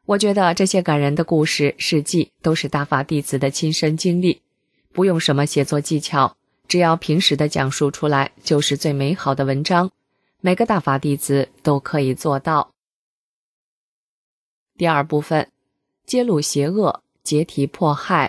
Speaker 12: 我觉得这些感人的故事、事迹都是大法弟子的亲身经历，不用什么写作技巧，只要平时的讲述出来，就是最美好的文章。每个大法弟子都可以做到。第二部分，揭露邪恶，解体迫害。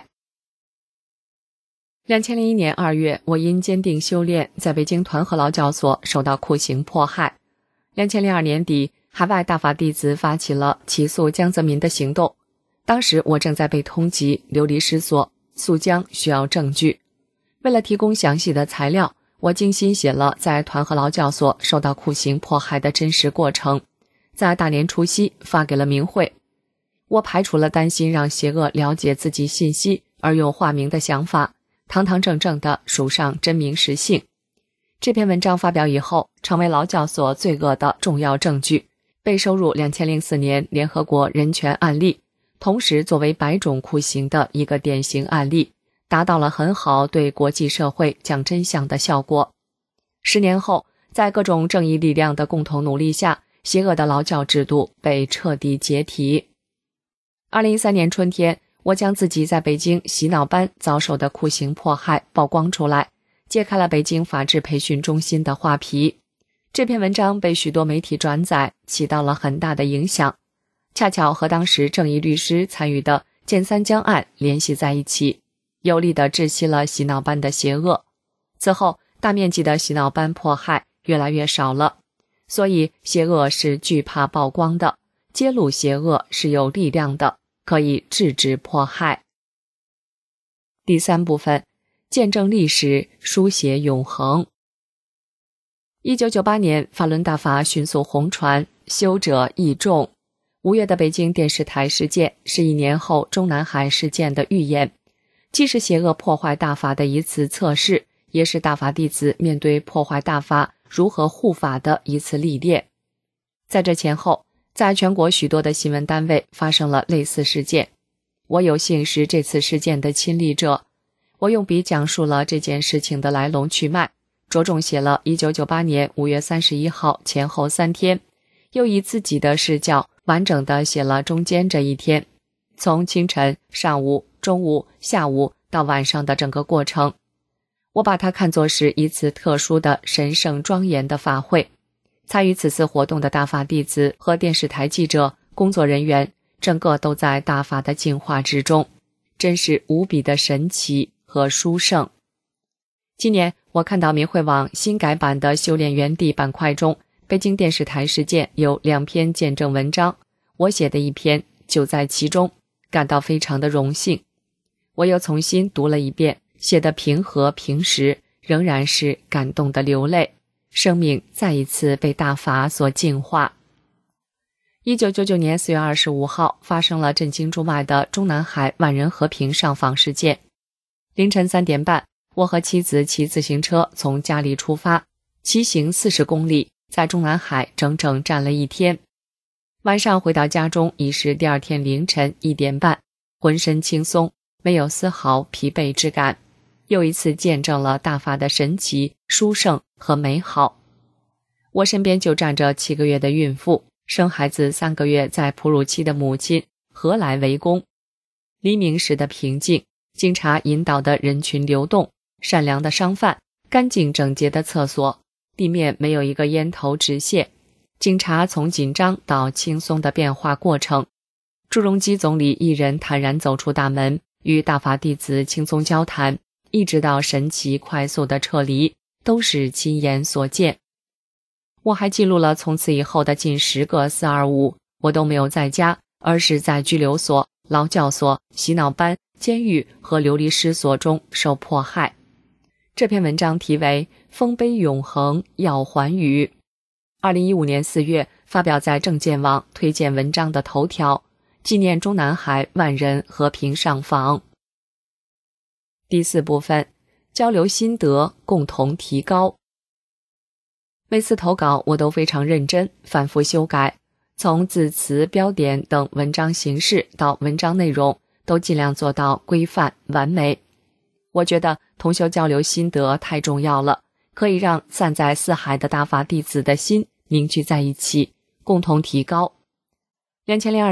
Speaker 12: 二零零一年二月，我因坚定修炼，在北京团和劳教所受到酷刑迫害。二零零二年底，海外大法弟子发起了起诉江泽民的行动。当时我正在被通缉，流离失所，诉江需要证据。为了提供详细的材料，我精心写了在团和劳教所受到酷刑迫害的真实过程，在大年除夕发给了明慧。我排除了担心让邪恶了解自己信息而用化名的想法，堂堂正正地署上真名实姓。这篇文章发表以后，成为劳教所罪恶的重要证据，被收入二零零四年联合国人权案例，同时作为百种酷刑的一个典型案例，达到了很好对国际社会讲真相的效果。十年后，在各种正义力量的共同努力下，邪恶的劳教制度被彻底解体。二零一三年春天，我将自己在北京洗脑班遭受的酷刑迫害曝光出来，揭开了北京法治培训中心的画皮。这篇文章被许多媒体转载，起到了很大的影响，恰巧和当时正义律师参与的建三江案联系在一起，有力地窒息了洗脑班的邪恶。此后，大面积的洗脑班迫害越来越少了，所以邪恶是惧怕曝光的，揭露邪恶是有力量的，可以制止迫害。第三部分，见证历史，书写永恒。一九九八年，法轮大法迅速红传，修者益众。五月的北京电视台事件是一年后中南海事件的预演，既是邪恶破坏大法的一次测试，也是大法弟子面对破坏大法如何护法的一次历练。在这前后，在全国许多的新闻单位发生了类似事件，我有幸是这次事件的亲历者。我用笔讲述了这件事情的来龙去脉，着重写了一九九八年五月三十一号前后三天，又以自己的视角完整地写了中间这一天，从清晨、上午、中午、下午到晚上的整个过程。我把它看作是一次特殊的神圣庄严的法会。参与此次活动的大法弟子和电视台记者、工作人员，整个都在大法的净化之中，真是无比的神奇和殊胜。今年我看到明慧网新改版的修炼园地板块中，北京电视台事件有两篇见证文章，我写的一篇就在其中，感到非常的荣幸。我又重新读了一遍，写得平和平实，仍然是感动的流泪，生命再一次被大法所净化。一九九九年四月二十五号发生了震惊中外的中南海万人和平上访事件。凌晨三点半，我和妻子骑自行车从家里出发，骑行四十公里，在中南海整整站了一天。晚上回到家中已是第二天凌晨一点半，浑身轻松，没有丝毫疲惫之感，又一次见证了大法的神奇、殊胜和美好。我身边就站着七个月的孕妇，生孩子三个月在哺乳期的母亲，何来围攻？黎明时的平静，警察引导的人群流动，善良的商贩，干净整洁的厕所，地面没有一个烟头直线，警察从紧张到轻松的变化过程。朱镕基总理一人坦然走出大门，与大法弟子轻松交谈，一直到神奇快速的撤离，都是亲眼所见。我还记录了从此以后的近十个四二五，我都没有在家，而是在拘留所、劳教所、洗脑班、监狱和流离失所中受迫害。这篇文章题为《丰碑永恒要还予》，二零一五年四月发表在证件网推荐文章的头条，纪念中南海万人和平上访。第四部分，交流心得，共同提高。每次投稿我都非常认真，反复修改，从字词、标点等文章形式到文章内容，都尽量做到规范完美。我觉得同修交流心得太重要了，可以让散在四海的大法弟子的心凝聚在一起，共同提高。二零零二年，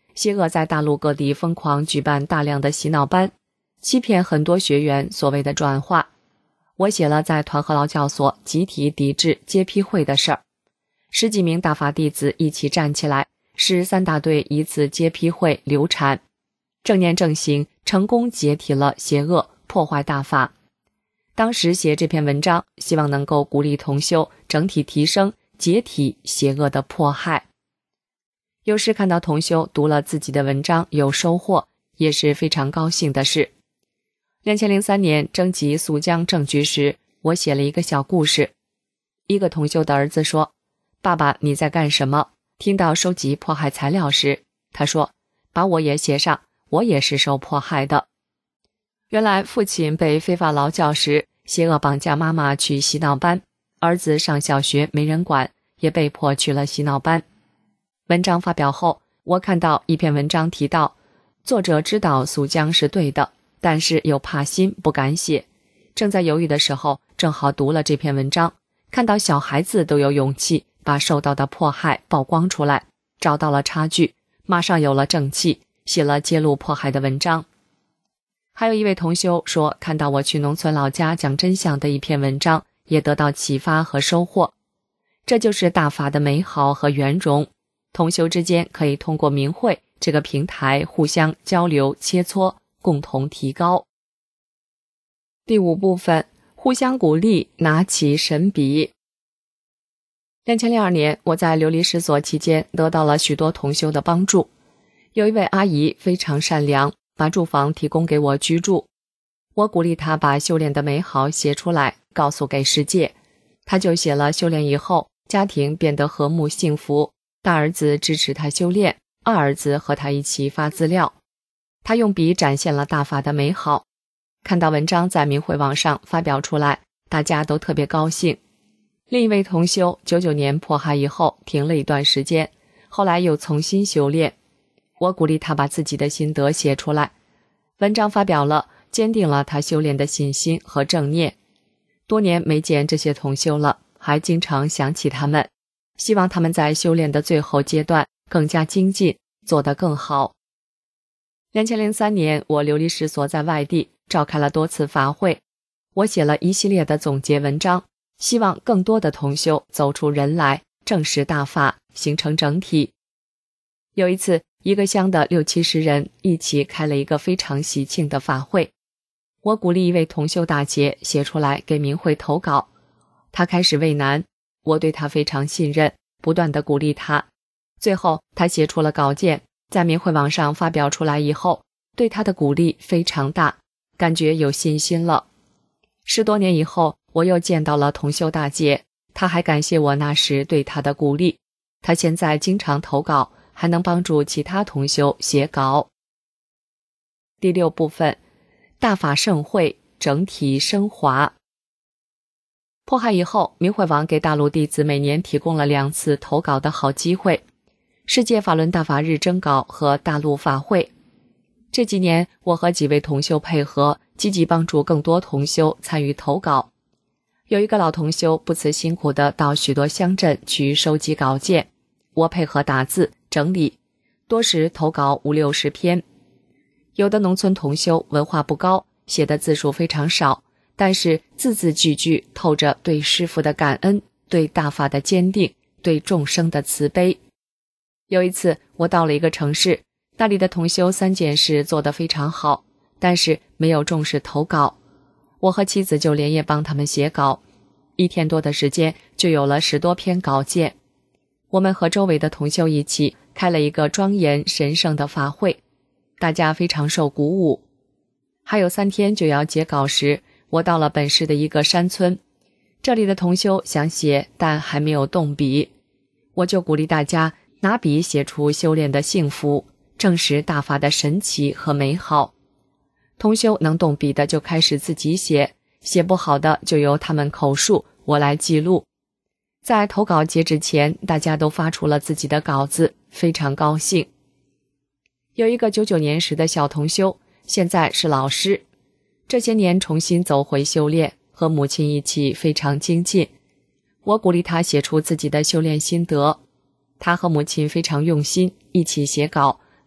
Speaker 12: 邪恶在大陆各地疯狂举办大量的洗脑班，欺骗很多学员所谓的转化。我写了在团和劳教所集体抵制接批会的事儿，十几名大法弟子一起站起来，使三大队以此接批会流产，正念正行，成功解体了邪恶，破坏大法。当时写这篇文章，希望能够鼓励同修整体提升，解体邪恶的迫害。有时看到同修读了自己的文章有收获，也是非常高兴的事。二零零三年征集肃江证据时，我写了一个小故事。一个同修的儿子说：“爸爸，你在干什么？”听到收集迫害材料时，他说：“把我也写上，我也是受迫害的。”原来父亲被非法劳教时，邪恶绑架妈妈去洗脑班，儿子上小学没人管，也被迫去了洗脑班。文章发表后，我看到一篇文章提到，作者知道肃江是对的，但是又怕心不敢写。正在犹豫的时候，正好读了这篇文章，看到小孩子都有勇气把受到的迫害曝光出来，找到了差距，马上有了正气，写了揭露迫害的文章。还有一位同修说，看到我去农村老家讲真相的一篇文章，也得到启发和收获。这就是大法的美好和圆融，同修之间可以通过明慧这个平台互相交流切磋，共同提高。第五部分，互相鼓励，拿起神笔。二零零二年，我在琉璃师所期间得到了许多同修的帮助。有一位阿姨非常善良，把住房提供给我居住。我鼓励她把修炼的美好写出来，告诉给世界。她就写了修炼以后家庭变得和睦幸福，大儿子支持她修炼，二儿子和她一起发资料。她用笔展现了大法的美好。看到文章在明慧网上发表出来，大家都特别高兴。另一位同修九九年迫害以后停了一段时间，后来又重新修炼。我鼓励他把自己的心得写出来，文章发表了，坚定了他修炼的信心和正念。多年没见这些同修了，还经常想起他们，希望他们在修炼的最后阶段更加精进，做得更好。二零零三年，我琉璃师所在外地召开了多次法会，我写了一系列的总结文章，希望更多的同修走出人来，正视大法，形成整体。有一次，一个乡的六七十人一起开了一个非常喜庆的法会，我鼓励一位同修大姐写出来给明慧投稿。她开始畏难，我对她非常信任，不断地鼓励她。最后她写出了稿件，在明慧网上发表出来以后，对她的鼓励非常大，感觉有信心了。十多年以后，我又见到了同修大姐，她还感谢我那时对她的鼓励。她现在经常投稿，还能帮助其他同修写稿。第六部分，大法盛会，整体升华。迫害以后，明慧网给大陆弟子每年提供了两次投稿的好机会，世界法轮大法日征稿和大陆法会。这几年，我和几位同修配合，积极帮助更多同修参与投稿。有一个老同修不辞辛苦地到许多乡镇去收集稿件，我配合打字整理，多时投稿五六十篇。有的农村同修文化不高，写的字数非常少，但是字字句句透着对师父的感恩，对大法的坚定，对众生的慈悲。有一次我到了一个城市，那里的同修三件事做得非常好，但是没有重视投稿。我和妻子就连夜帮他们写稿，一天多的时间就有了十多篇稿件。我们和周围的同修一起开了一个庄严神圣的法会，大家非常受鼓舞。还有三天就要截稿时，我到了本市的一个山村，这里的同修想写，但还没有动笔。我就鼓励大家拿笔写出修炼的幸福，证实大法的神奇和美好。同修能动笔的就开始自己写，写不好的就由他们口述，我来记录。在投稿截止前，大家都发出了自己的稿子，非常高兴。有一个九九年时的小同修，现在是老师，这些年重新走回修炼，和母亲一起非常精进。我鼓励他写出自己的修炼心得，他和母亲非常用心，一起写稿，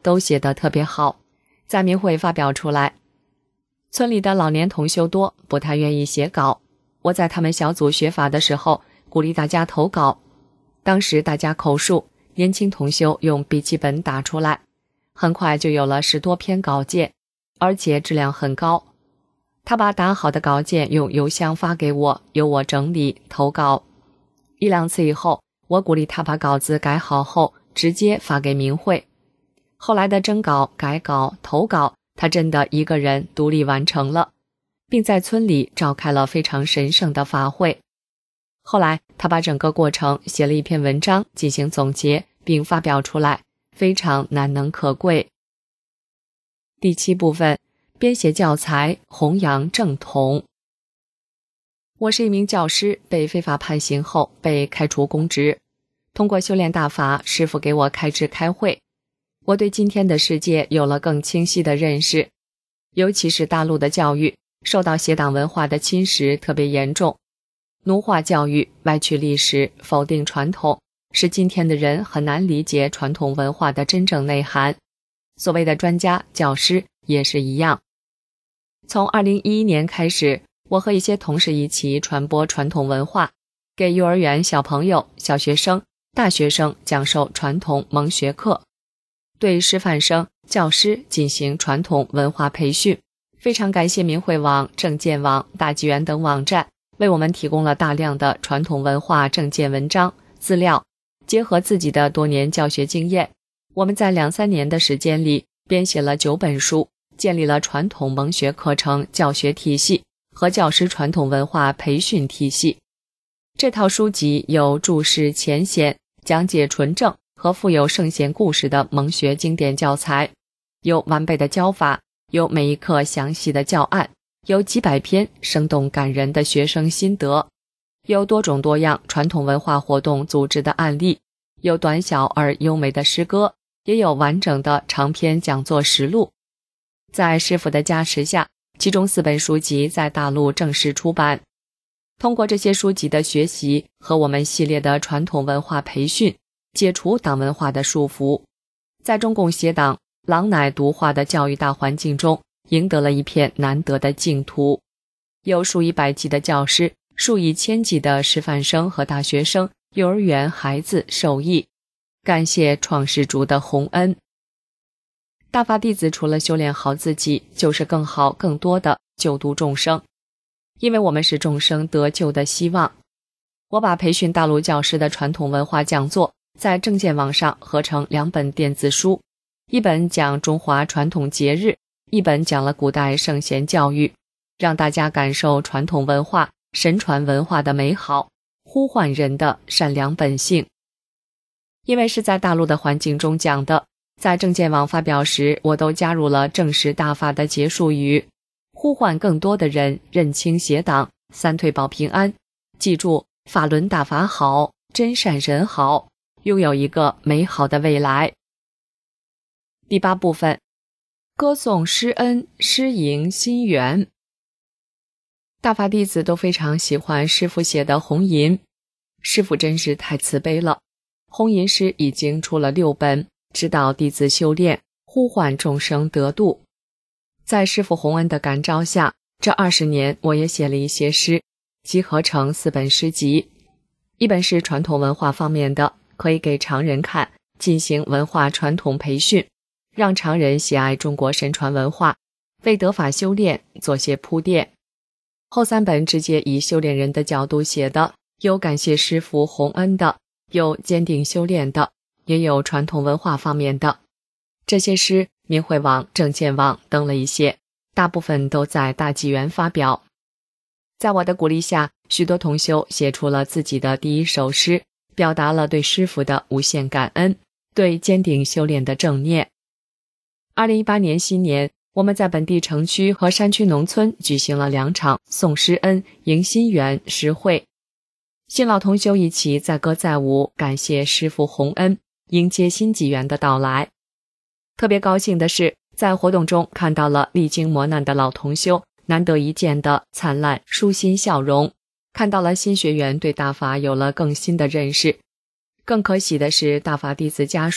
Speaker 12: 都写得特别好，在明会发表出来。村里的老年同修多，不太愿意写稿。我在他们小组学法的时候，鼓励大家投稿。当时大家口述，年轻同修用笔记本打出来，很快就有了十多篇稿件，而且质量很高。他把打好的稿件用邮箱发给我，由我整理投稿。一两次以后，我鼓励他把稿子改好后直接发给明会。后来的征稿、改稿、投稿，他真的一个人独立完成了，并在村里召开了非常神圣的法会。后来他把整个过程写了一篇文章进行总结，并发表出来，非常难能可贵。第七部分，编写教材，弘扬正统。我是一名教师，被非法判刑后被开除公职。通过修炼大法，师父给我开智开慧，我对今天的世界有了更清晰的认识。尤其是大陆的教育受到邪党文化的侵蚀特别严重，奴化教育，歪曲历史，否定传统，使今天的人很难理解传统文化的真正内涵。所谓的专家、教师也是一样。从二零一一年开始，我和一些同事一起传播传统文化，给幼儿园小朋友、小学生、大学生讲授传统蒙学课，对师范生、教师进行传统文化培训。非常感谢明慧网、正见网、大纪元等网站为我们提供了大量的传统文化正见文章资料。结合自己的多年教学经验，我们在两三年的时间里编写了九本书，建立了传统蒙学课程教学体系和教师传统文化培训体系。这套书籍有注释浅显、讲解纯正和富有圣贤故事的蒙学经典教材，有完备的教法，有每一课详细的教案，有几百篇生动感人的学生心得，有多种多样传统文化活动组织的案例，有短小而优美的诗歌，也有完整的长篇讲座实录。在师父的加持下，其中四本书籍在大陆正式出版。通过这些书籍的学习和我们系列的传统文化培训，解除党文化的束缚，在中共邪党狼奶毒化的教育大环境中，赢得了一片难得的净土。有数以百计的教师，数以千计的师范生和大学生、幼儿园孩子受益，感谢创世主的洪恩。大法弟子除了修炼好自己，就是更好更多的救度众生，因为我们是众生得救的希望。我把培训大陆教师的传统文化讲座在正见网上合成两本电子书，一本讲中华传统节日，一本讲了古代圣贤教育，让大家感受传统文化、神传文化的美好，呼唤人的善良本性。因为是在大陆的环境中讲的，在正见网发表时，我都加入了正式大法的结束语，呼唤更多的人认清邪党，三退保平安，记住法轮大法好，真善人好，拥有一个美好的未来。第八部分，歌颂师恩，师迎心缘。大法弟子都非常喜欢师父写的红吟，师父真是太慈悲了。红吟诗已经出了六本，指导弟子修炼，呼唤众生得度。在师父洪恩的感召下，这二十年我也写了一些诗，集合成四本诗集。一本是传统文化方面的，可以给常人看，进行文化传统培训，让常人喜爱中国神传文化，为得法修炼做些铺垫。后三本直接以修炼人的角度写的，有感谢师父洪恩的，有坚定修炼的，也有传统文化方面的。这些诗明慧网、正见网登了一些，大部分都在大纪元发表。在我的鼓励下，许多同修写出了自己的第一首诗，表达了对师父的无限感恩，对坚定修炼的正念。二零一八年新年，我们在本地城区和山区农村举行了两场送师恩、迎心缘诗会，新老同修一起载歌载舞，感谢师父洪恩，迎接新纪元的到来。特别高兴的是，在活动中看到了历经磨难的老同修难得一见的灿烂舒心笑容，看到了新学员对大法有了更新的认识。更可喜的是，大法弟子家属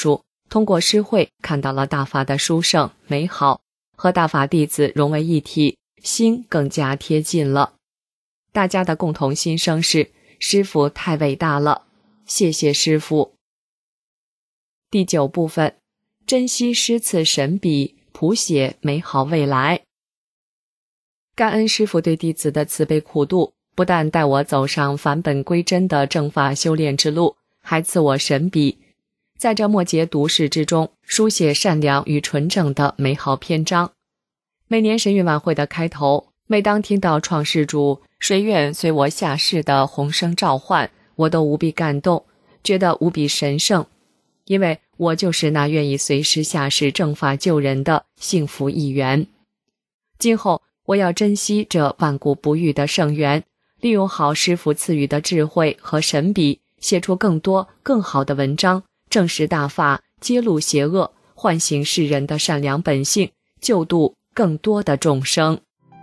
Speaker 12: 通过诗会看到了大法的殊胜美好，和大法弟子融为一体，心更加贴近了。大家的共同心声是：师父太伟大了，谢谢师父。第九部分，珍惜师赐神笔，谱写美好未来。感恩师父对弟子的慈悲苦度，不但带我走上返本归真的正法修炼之路，还赐我神笔，在这末节读世之中，书写善良与纯正的美好篇章。每年神韵晚会的开头，每当听到创世主谁愿随我下世的洪声召唤，我都无比感动，觉得无比神圣，因为我就是那愿意随时下世正法救人的幸福一员。今后我要珍惜这万古不渝的圣缘，利用好师父赐予的智慧和神笔，写出更多更好的文章，证实大法，揭露邪恶，唤醒世人的善良本性，救度更多的众生。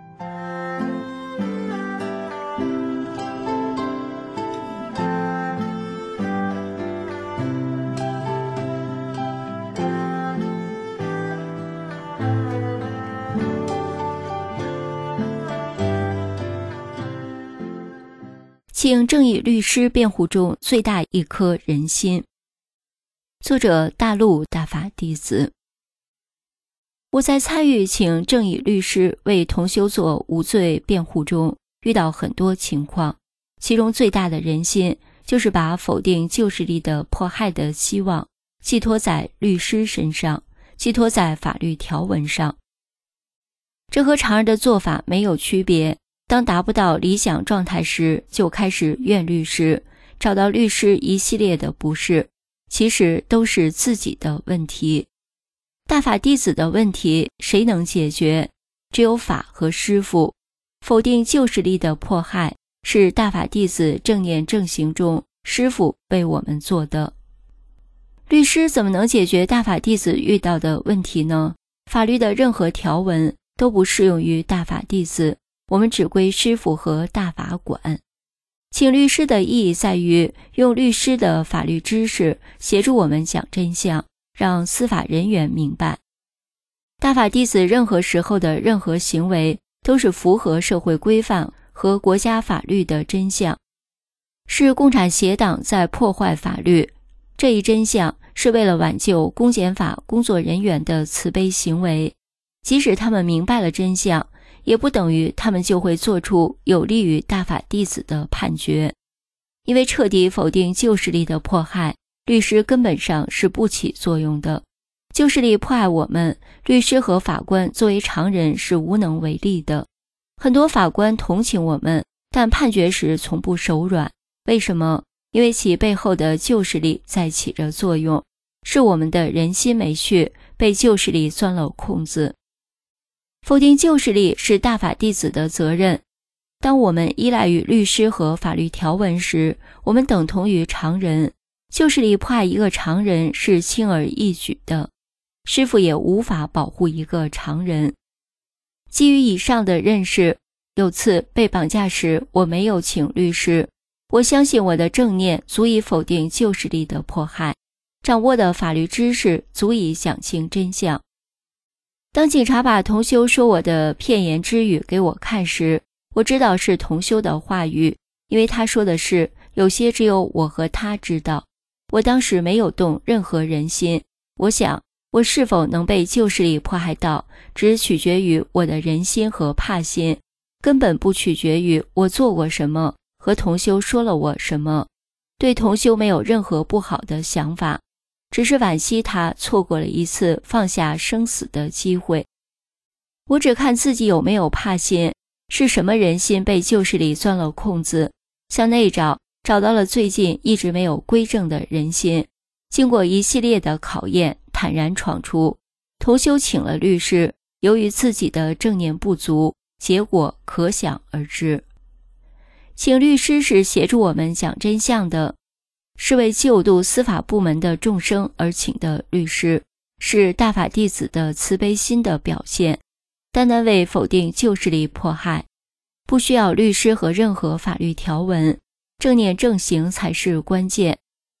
Speaker 8: 请正义律师辩护中最大一颗人心。作者：大陆大法弟子。我在参与请正义律师为同修做无罪辩护中，遇到很多情况，其中最大的人心就是把否定旧势力的迫害的希望寄托在律师身上，寄托在法律条文上。这和常人的做法没有区别。当达不到理想状态时，就开始怨律师，找到律师一系列的不是，其实都是自己的问题。大法弟子的问题谁能解决？只有法和师父。否定旧势力的迫害，是大法弟子正念正行中师父为我们做的。律师怎么能解决大法弟子遇到的问题呢？法律的任何条文都不适用于大法弟子，我们只归师父和大法管。请律师的意义在于用律师的法律知识协助我们讲真相，让司法人员明白。大法弟子任何时候的任何行为都是符合社会规范和国家法律的真相，是共产邪党在破坏法律。这一真相是为了挽救公检法工作人员的慈悲行为，即使他们明白了真相，也不等于他们就会做出有利于大法弟子的判决。因为彻底否定旧势力的迫害，律师根本上是不起作用的。旧势力迫害我们，律师和法官作为常人是无能为力的。很多法官同情我们，但判决时从不手软。为什么？因为其背后的旧势力在起着作用，是我们的人心没绪被旧势力钻了空子。否定旧势力是大法弟子的责任。当我们依赖于律师和法律条文时，我们等同于常人。旧势力迫害一个常人是轻而易举的，师父也无法保护一个常人。基于以上的认识，有次被绑架时，我没有请律师。我相信我的正念足以否定旧势力的迫害，掌握的法律知识足以讲清真相。当警察把同修说我的片言之语给我看时，我知道是同修的话语，因为他说的是有些只有我和他知道。我当时没有动任何人心，我想我是否能被旧势力迫害到，只取决于我的人心和怕心，根本不取决于我做过什么和同修说了我什么。对同修没有任何不好的想法，只是惋惜他错过了一次放下生死的机会。我只看自己有没有怕心，是什么人心被旧势力钻了空子。向内找，找到了最近一直没有归正的人心，经过一系列的考验，坦然闯出。同修请了律师，由于自己的正念不足，结果可想而知。请律师是协助我们讲真相的，是为救度司法部门的众生而请的律师，是大法弟子的慈悲心的表现。单单为否定旧势力迫害，不需要律师和任何法律条文，正念正行才是关键。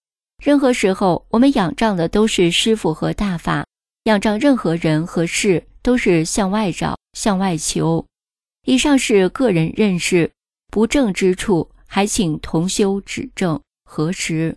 Speaker 8: 任何时候，我们仰仗的都是师父和大法，仰仗任何人和事都是向外找，向外求。以上是个人认识，不正之处，还请同修指正核实。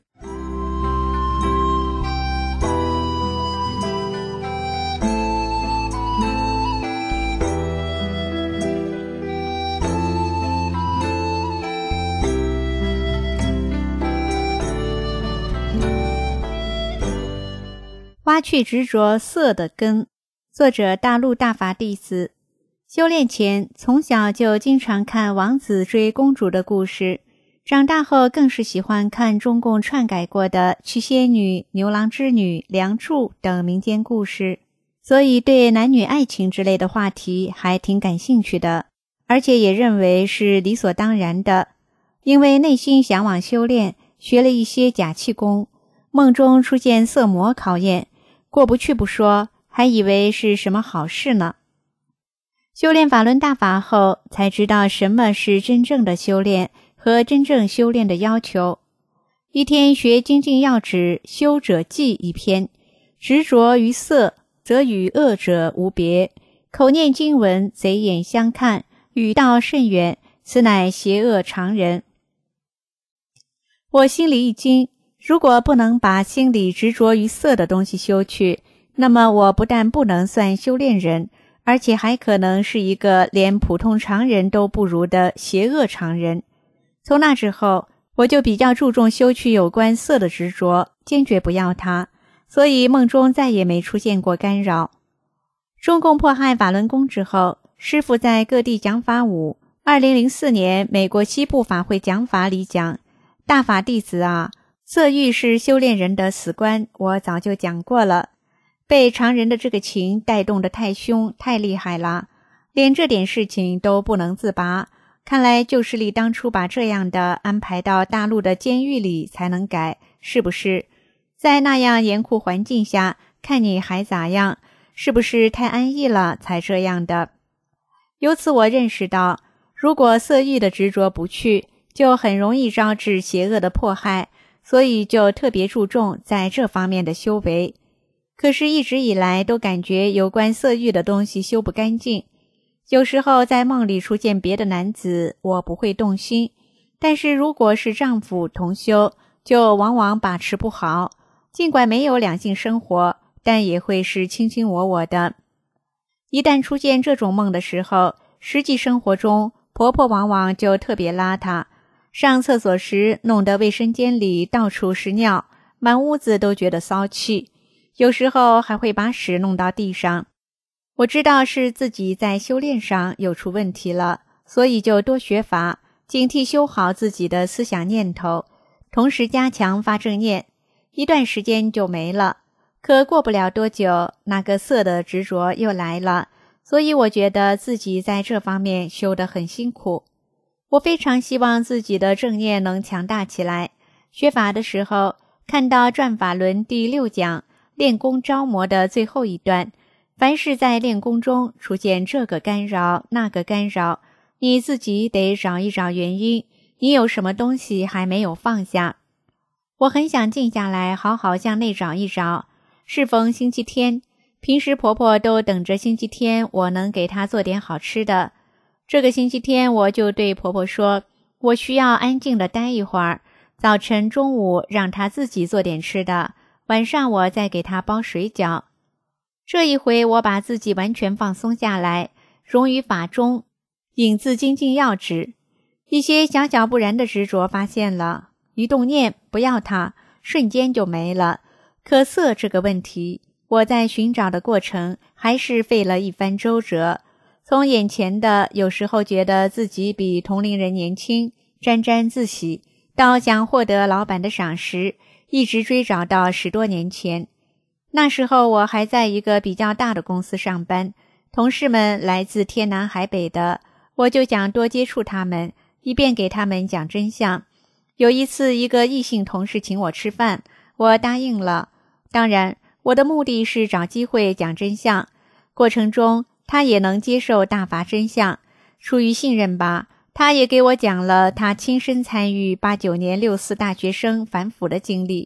Speaker 9: 挖去执着色的根，作者大陆大法弟子。修炼前，从小就经常看王子追公主的故事，长大后更是喜欢看中共篡改过的曲仙女、牛郎织女、梁祝等民间故事，所以对男女爱情之类的话题还挺感兴趣的，而且也认为是理所当然的。因为内心向往修炼，学了一些假气功，梦中出现色魔考验，过不去不说，还以为是什么好事呢。修炼法轮大法后，才知道什么是真正的修炼和真正修炼的要求。一天学精进要旨修者记一篇，执着于色，则与恶者无别，口念经文，贼眼相看，语道甚远，此乃邪恶常人。我心里一惊，如果不能把心里执着于色的东西修去，那么我不但不能算修炼人，而且还可能是一个连普通常人都不如的邪恶常人。从那之后，我就比较注重修去有关色的执着，坚决不要它，所以梦中再也没出现过干扰。中共迫害法轮功之后，师父在各地讲法舞。二零零四年美国西部法会讲法里讲，大法弟子啊，色欲是修炼人的死关，我早就讲过了。被常人的这个情带动得太凶太厉害了，连这点事情都不能自拔，看来旧势力当初把这样的安排到大陆的监狱里才能改，是不是？在那样严酷环境下，看你还咋样，是不是太安逸了才这样的？由此我认识到，如果色欲的执着不去，就很容易招致邪恶的迫害，所以就特别注重在这方面的修为。可是一直以来都感觉有关色欲的东西修不干净，有时候在梦里出现别的男子，我不会动心，但是如果是丈夫同修，就往往把持不好，尽管没有两性生活，但也会是卿卿我我的。一旦出现这种梦的时候，实际生活中婆婆往往就特别邋遢，上厕所时弄得卫生间里到处是尿，满屋子都觉得骚气，有时候还会把屎弄到地上。我知道是自己在修炼上有出问题了，所以就多学法，警惕修好自己的思想念头，同时加强发正念，一段时间就没了。可过不了多久，那个色的执着又来了，所以我觉得自己在这方面修得很辛苦。我非常希望自己的正念能强大起来。学法的时候，看到《转法轮》第六讲练功招魔的最后一段，凡是在练功中出现这个干扰那个干扰，你自己得找一找原因，你有什么东西还没有放下。我很想静下来好好向内找一找。适逢星期天，平时婆婆都等着星期天我能给她做点好吃的。这个星期天我就对婆婆说，我需要安静地待一会儿，早晨中午让她自己做点吃的，晚上我再给她包水饺。这一回我把自己完全放松下来，融于法中，引自精进要旨。一些小小不然的执着发现了，一动念不要它，瞬间就没了。可色这个问题，我在寻找的过程还是费了一番周折，从眼前的有时候觉得自己比同龄人年轻，沾沾自喜，到想获得老板的赏识，一直追找到十多年前。那时候我还在一个比较大的公司上班，同事们来自天南海北的，我就想多接触他们，以便给他们讲真相。有一次一个异性同事请我吃饭，我答应了。当然，我的目的是找机会讲真相，过程中他也能接受大法真相，出于信任吧，他也给我讲了他亲身参与八九年六四大学生反腐的经历。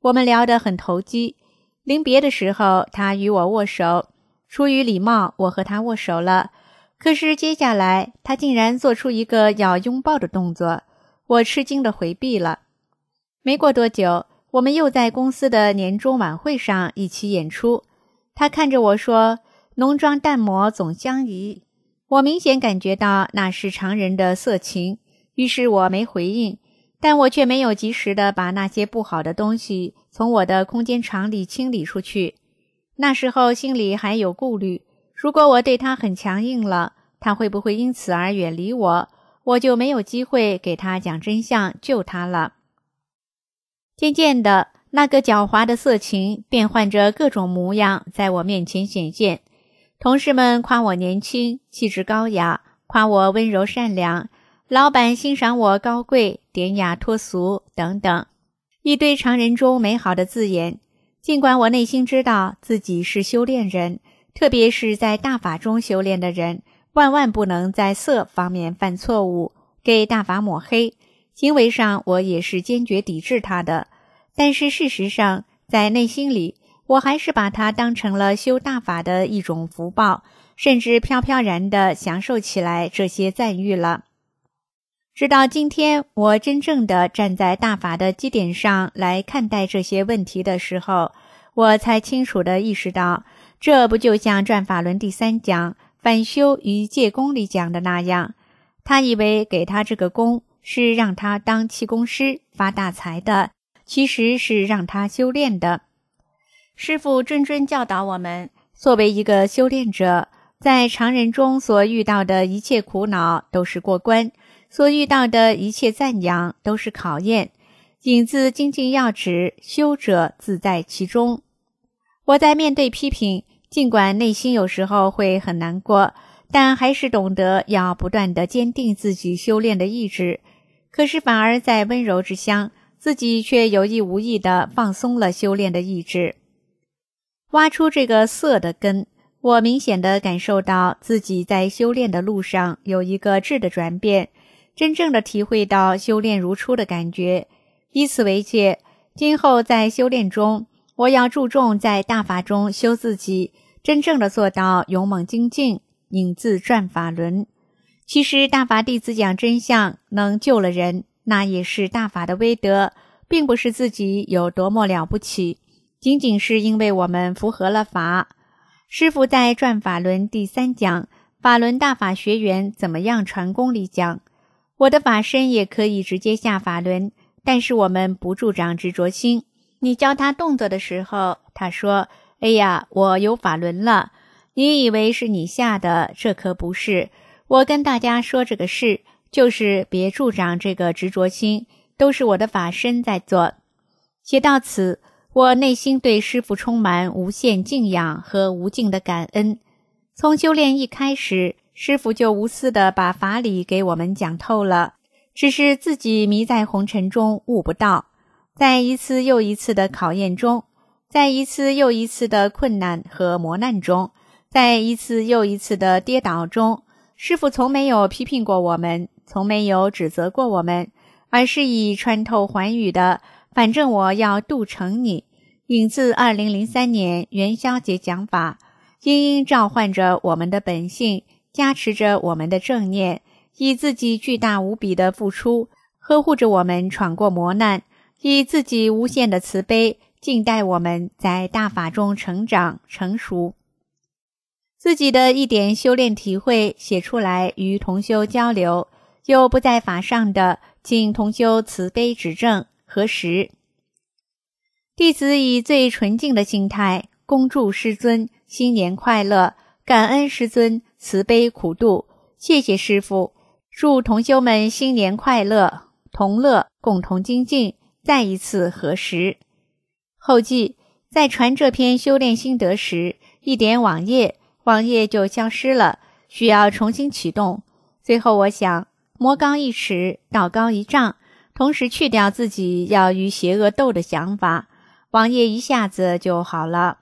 Speaker 9: 我们聊得很投机。临别的时候，他与我握手，出于礼貌，我和他握手了。可是接下来，他竟然做出一个要拥抱的动作，我吃惊地回避了。没过多久，我们又在公司的年终晚会上一起演出。他看着我说：“浓妆淡抹总相宜。”我明显感觉到那是常人的色情，于是我没回应，但我却没有及时地把那些不好的东西从我的空间场里清理出去。那时候心里还有顾虑，如果我对他很强硬了，他会不会因此而远离我？我就没有机会给他讲真相，救他了。渐渐的，那个狡猾的色情变换着各种模样在我面前显现。同事们夸我年轻，气质高雅，夸我温柔善良，老板欣赏我高贵、典雅脱俗等等，一堆常人中美好的字眼。尽管我内心知道自己是修炼人，特别是在大法中修炼的人，万万不能在色方面犯错误，给大法抹黑。行为上我也是坚决抵制他的，但是事实上，在内心里，我还是把它当成了修大法的一种福报，甚至飘飘然地享受起来这些赞誉了。直到今天，我真正地站在大法的基点上来看待这些问题的时候，我才清楚地意识到，这不就像转法轮第三讲反修与戒功里讲的那样，他以为给他这个功是让他当气功师发大财的，其实是让他修炼的。师父谆谆教导我们，作为一个修炼者，在常人中所遇到的一切苦恼都是过关，所遇到的一切赞扬都是考验，引自精进要旨，修者自在其中。我在面对批评，尽管内心有时候会很难过，但还是懂得要不断地坚定自己修炼的意志。可是反而在温柔之乡，自己却有意无意地放松了修炼的意志。挖出这个色的根，我明显地感受到自己在修炼的路上有一个质的转变，真正地体会到修炼如初的感觉。以此为戒，今后在修炼中，我要注重在大法中修自己，真正地做到勇猛精进，引自转法轮。其实大法弟子讲真相，能救了人，那也是大法的威德，并不是自己有多么了不起，仅仅是因为我们符合了法。师父在转法轮第三讲法轮大法学员怎么样传功里讲，我的法身也可以直接下法轮，但是我们不助长执着心。你教他动作的时候，他说：“哎呀，我有法轮了。”你以为是你下的，这可不是。我跟大家说这个事，就是别助长这个执着心，都是我的法身在做。写到此，我内心对师父充满无限敬仰和无尽的感恩。从修炼一开始，师父就无私地把法理给我们讲透了，只是自己迷在红尘中悟不到。在一次又一次的考验中，在一次又一次的困难和磨难中，在一次又一次的跌倒中，师父从没有批评过我们，从没有指责过我们，而是以穿透寰宇的反正我要度成你，引自二零零三年元宵节讲法，殷殷召唤着我们的本性，加持着我们的正念，以自己巨大无比的付出呵护着我们闯过磨难，以自己无限的慈悲静待我们在大法中成长成熟。自己的一点修炼体会写出来与同修交流，有不在法上的，请同修慈悲指正核实。弟子以最纯净的心态恭祝师尊新年快乐，感恩师尊慈悲苦度，谢谢师父，祝同修们新年快乐，同乐共同精进，再一次核实。后记，在传这篇修炼心得时，一点网页网页就消失了，需要重新启动。最后我想，魔高一尺，道高一丈，同时去掉自己要与邪恶斗的想法，网页一下子就好了。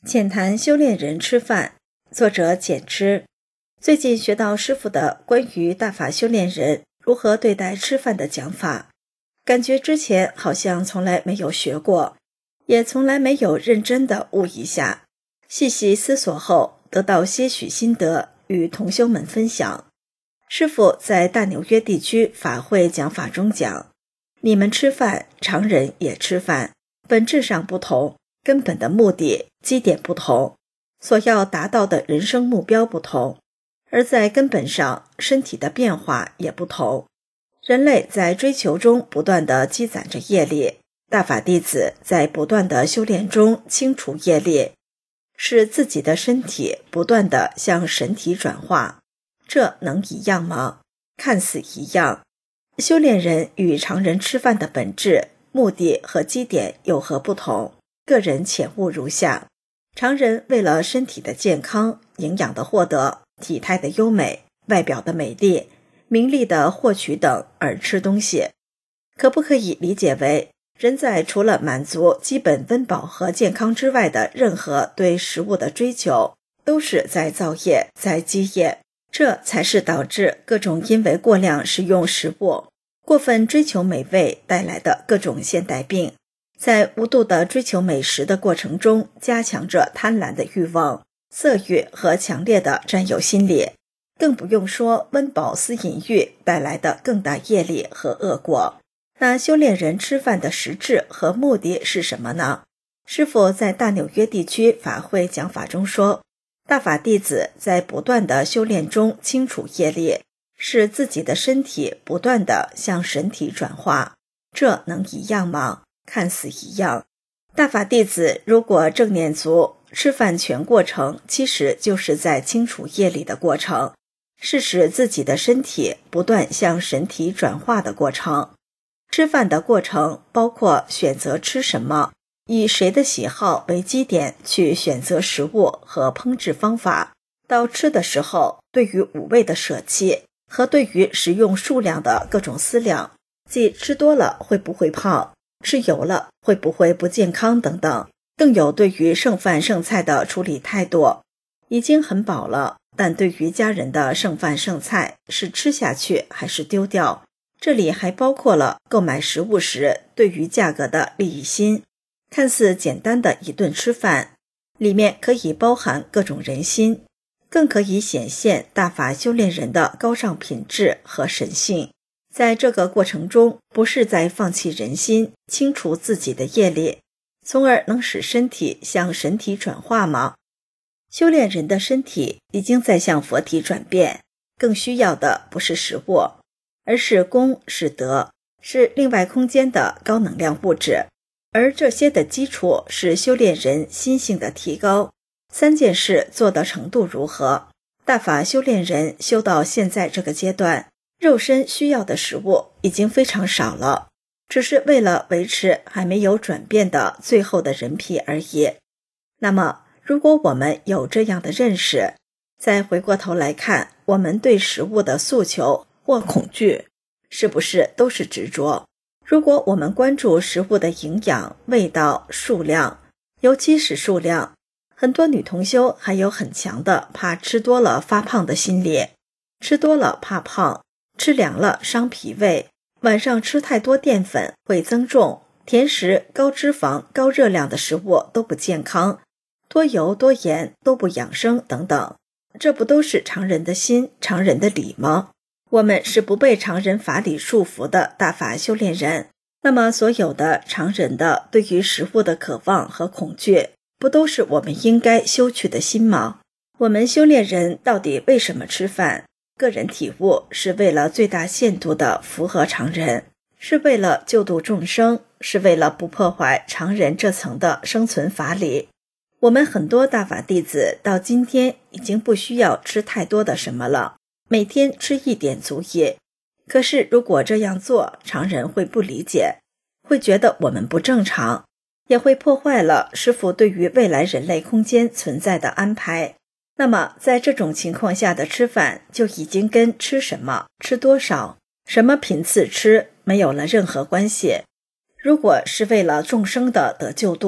Speaker 11: 浅谈修炼人吃饭，作者简之。最近学到师父的关于大法修炼人如何对待吃饭的讲法，感觉之前好像从来没有学过，也从来没有认真的悟一下。细细思索后，得到些许心得与同修们分享。师父在大纽约地区法会讲法中讲，你们吃饭，常人也吃饭，本质上不同，根本的目的基点不同，所要达到的人生目标不同，而在根本上身体的变化也不同。人类在追求中不断地积攒着业力，大法弟子在不断的修炼中清除业力，使自己的身体不断地向神体转化。这能一样吗？看似一样。修炼人与常人吃饭的本质、目的和基点有何不同？个人浅悟如下：常人为了身体的健康、营养的获得、体态的优美、外表的美丽、名利的获取等而吃东西，可不可以理解为人在除了满足基本温饱和健康之外的任何对食物的追求，都是在造业，在积业？这才是导致各种因为过量食用食物、过分追求美味带来的各种现代病。在无度的追求美食的过程中，加强着贪婪的欲望、色欲和强烈的占有心理，更不用说温饱思淫欲带来的更大业力和恶果。那修炼人吃饭的实质和目的是什么呢？师父在大纽约地区法会讲法中说，大法弟子在不断的修炼中清除业力，使自己的身体不断的向神体转化。这能一样吗？看似一样。大法弟子如果正念足，吃饭全过程其实就是在清除业力的过程，是使自己的身体不断向神体转化的过程。吃饭的过程包括选择吃什么，以谁的喜好为基点去选择食物和烹制方法，到吃的时候对于五味的舍弃和对于食用数量的各种思量，即吃多了会不会胖，吃油了会不会不健康等等，更有对于剩饭剩菜的处理态度。已经很饱了，但对于家人的剩饭剩菜是吃下去还是丢掉，这里还包括了购买食物时对于价格的利益心。看似简单的一顿吃饭，里面可以包含各种人心，更可以显现大法修炼人的高尚品质和神性。在这个过程中，不是在放弃人心，清除自己的业力，从而能使身体向神体转化吗？修炼人的身体已经在向佛体转变，更需要的不是食物，而是功，是德，是另外空间的高能量物质。而这些的基础是修炼人心性的提高。三件事做的程度如何？大法修炼人修到现在这个阶段，肉身需要的食物已经非常少了，只是为了维持还没有转变的最后的人皮而已。那么如果我们有这样的认识，再回过头来看我们对食物的诉求或恐惧，是不是都是执着？如果我们关注食物的营养、味道、数量，尤其是数量，很多女同修还有很强的怕吃多了发胖的心理，吃多了怕胖，吃凉了伤脾胃，晚上吃太多淀粉会增重，甜食、高脂肪、高热量的食物都不健康，多油多盐都不养生等等，这不都是常人的心、常人的理吗？我们是不被常人法理束缚的大法修炼人，那么所有的常人的对于食物的渴望和恐惧，不都是我们应该修去的心吗？我们修炼人到底为什么吃饭？个人体悟是为了最大限度的符合常人，是为了救度众生，是为了不破坏常人这层的生存法理。我们很多大法弟子到今天已经不需要吃太多的什么了，每天吃一点足矣。可是如果这样做，常人会不理解，会觉得我们不正常，也会破坏了师父对于未来人类空间存在的安排。那么在这种情况下的吃饭，就已经跟吃什么、吃多少、什么频次吃没有了任何关系。如果是为了众生的得救度，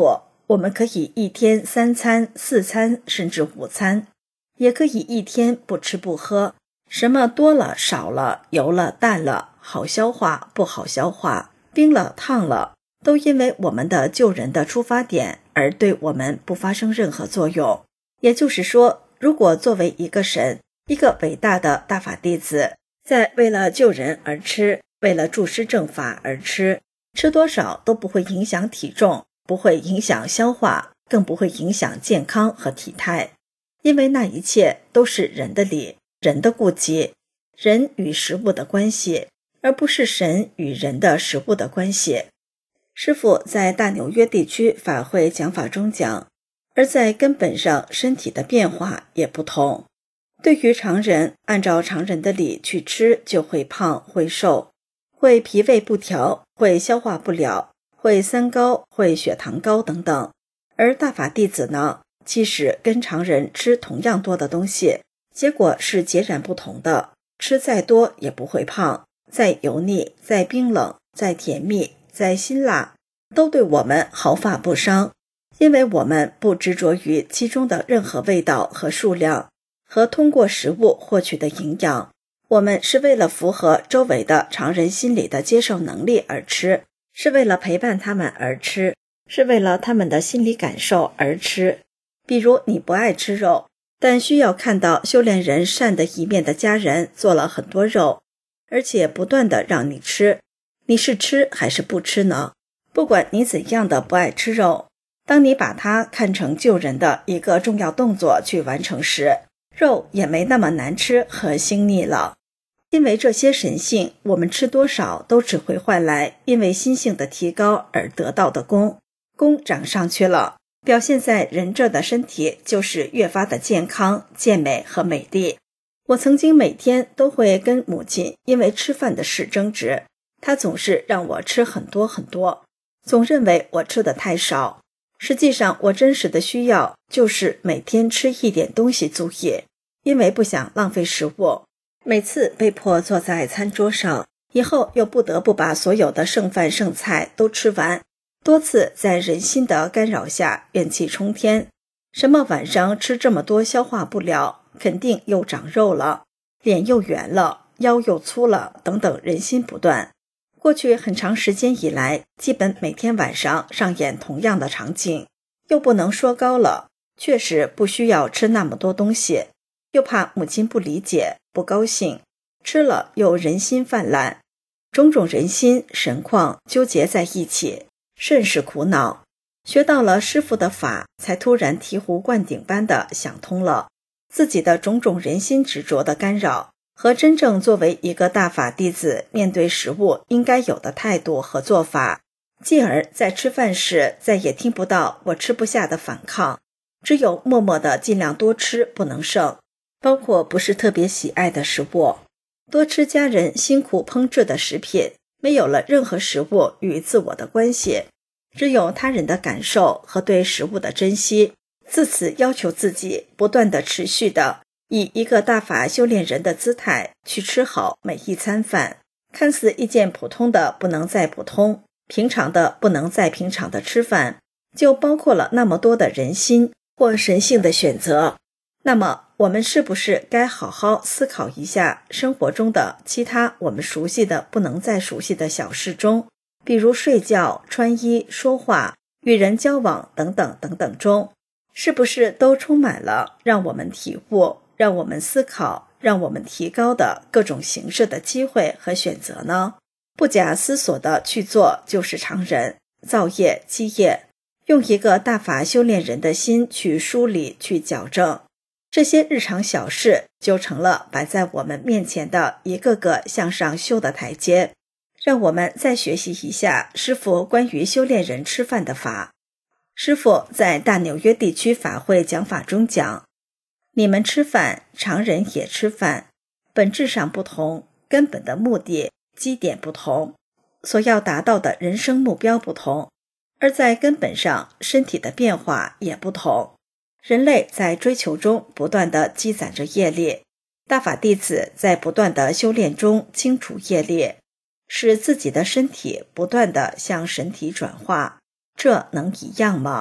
Speaker 11: 我们可以一天三餐、四餐，甚至五餐，也可以一天不吃不喝，什么多了、少了、油了、淡了，好消化、不好消化，冰了、烫了，都因为我们的救人的出发点而对我们不发生任何作用。也就是说，如果作为一个神，一个伟大的大法弟子，在为了救人而吃，为了助施正法而吃，吃多少都不会影响体重，不会影响消化，更不会影响健康和体态，因为那一切都是人的理，人的顾忌，人与食物的关系，而不是神与人的食物的关系。师父在大纽约地区法会讲法中讲，而在根本上身体的变化也不同。对于常人，按照常人的理去吃，就会胖会瘦，会脾胃不调，会消化不了，会三高，会血糖高等等。而大法弟子呢，即使跟常人吃同样多的东西，结果是截然不同的。吃再多也不会胖，再油腻，再冰冷，再甜蜜，再辛辣，都对我们毫发不伤，因为我们不执着于其中的任何味道和数量，和通过食物获取的营养，我们是为了符合周围的常人心理的接受能力而吃，是为了陪伴他们而吃，是为了他们的心理感受而吃。比如你不爱吃肉，但需要看到修炼人善的一面的家人做了很多肉，而且不断地让你吃，你是吃还是不吃呢？不管你怎样的不爱吃肉，当你把它看成救人的一个重要动作去完成时，肉也没那么难吃和腥腻了。因为这些神性，我们吃多少都只会换来因为心性的提高而得到的功，功长上去了，表现在人这的身体就是越发的健康、健美和美丽。我曾经每天都会跟母亲因为吃饭的事争执，她总是让我吃很多很多，总认为我吃的太少。实际上我真实的需要就是每天吃一点东西足矣，因为不想浪费食物。每次被迫坐在餐桌上，以后又不得不把所有的剩饭剩菜都吃完，多次在人心的干扰下怨气冲天，什么晚上吃这么多消化不了，肯定又长肉了，脸又圆了，腰又粗了，等等，人心不断。过去很长时间以来，基本每天晚上上演同样的场景，又不能说高了，确实不需要吃那么多东西，又怕母亲不理解不高兴，吃了又人心泛滥，种种人心神况纠结在一起，甚是苦恼。学到了师父的法，才突然醍醐灌顶般的想通了自己的种种人心执着的干扰，和真正作为一个大法弟子面对食物应该有的态度和做法，继而在吃饭时再也听不到我吃不下的反抗，只有默默地尽量多吃不能剩，包括不是特别喜爱的食物，多吃家人辛苦烹制的食品，没有了任何食物与自我的关系，只有他人的感受和对食物的珍惜，自此要求自己不断地持续地以一个大法修炼人的姿态去吃好每一餐饭，看似一件普通的不能再普通，平常的不能再平常的吃饭，就包括了那么多的人心或神性的选择。那么我们是不是该好好思考一下生活中的其他我们熟悉的不能再熟悉的小事中，比如睡觉、穿衣、说话、与人交往等等等等中，是不是都充满了让我们体悟、让我们思考、让我们提高的各种形式的机会和选择呢？不假思索的去做就是常人，造业积业，用一个大法修炼人的心去梳理去矫正，这些日常小事就成了摆在我们面前的一个个向上修的台阶。让我们再学习一下师父关于修炼人吃饭的法。师父在大纽约地区法会讲法中讲，你们吃饭，常人也吃饭，本质上不同，根本的目的基点不同，所要达到的人生目标不同，而在根本上身体的变化也不同。人类在追求中不断地积攒着业力，大法弟子在不断的修炼中清除业力，使自己的身体不断地向神体转化，这能一样吗？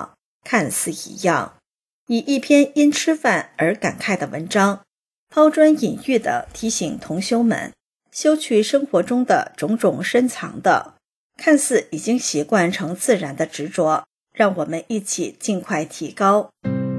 Speaker 11: 看似一样，以一篇因吃饭而感慨的文章，抛砖引玉地提醒同修们修去生活中的种种深藏的看似已经习惯成自然的执着，让我们一起尽快提高。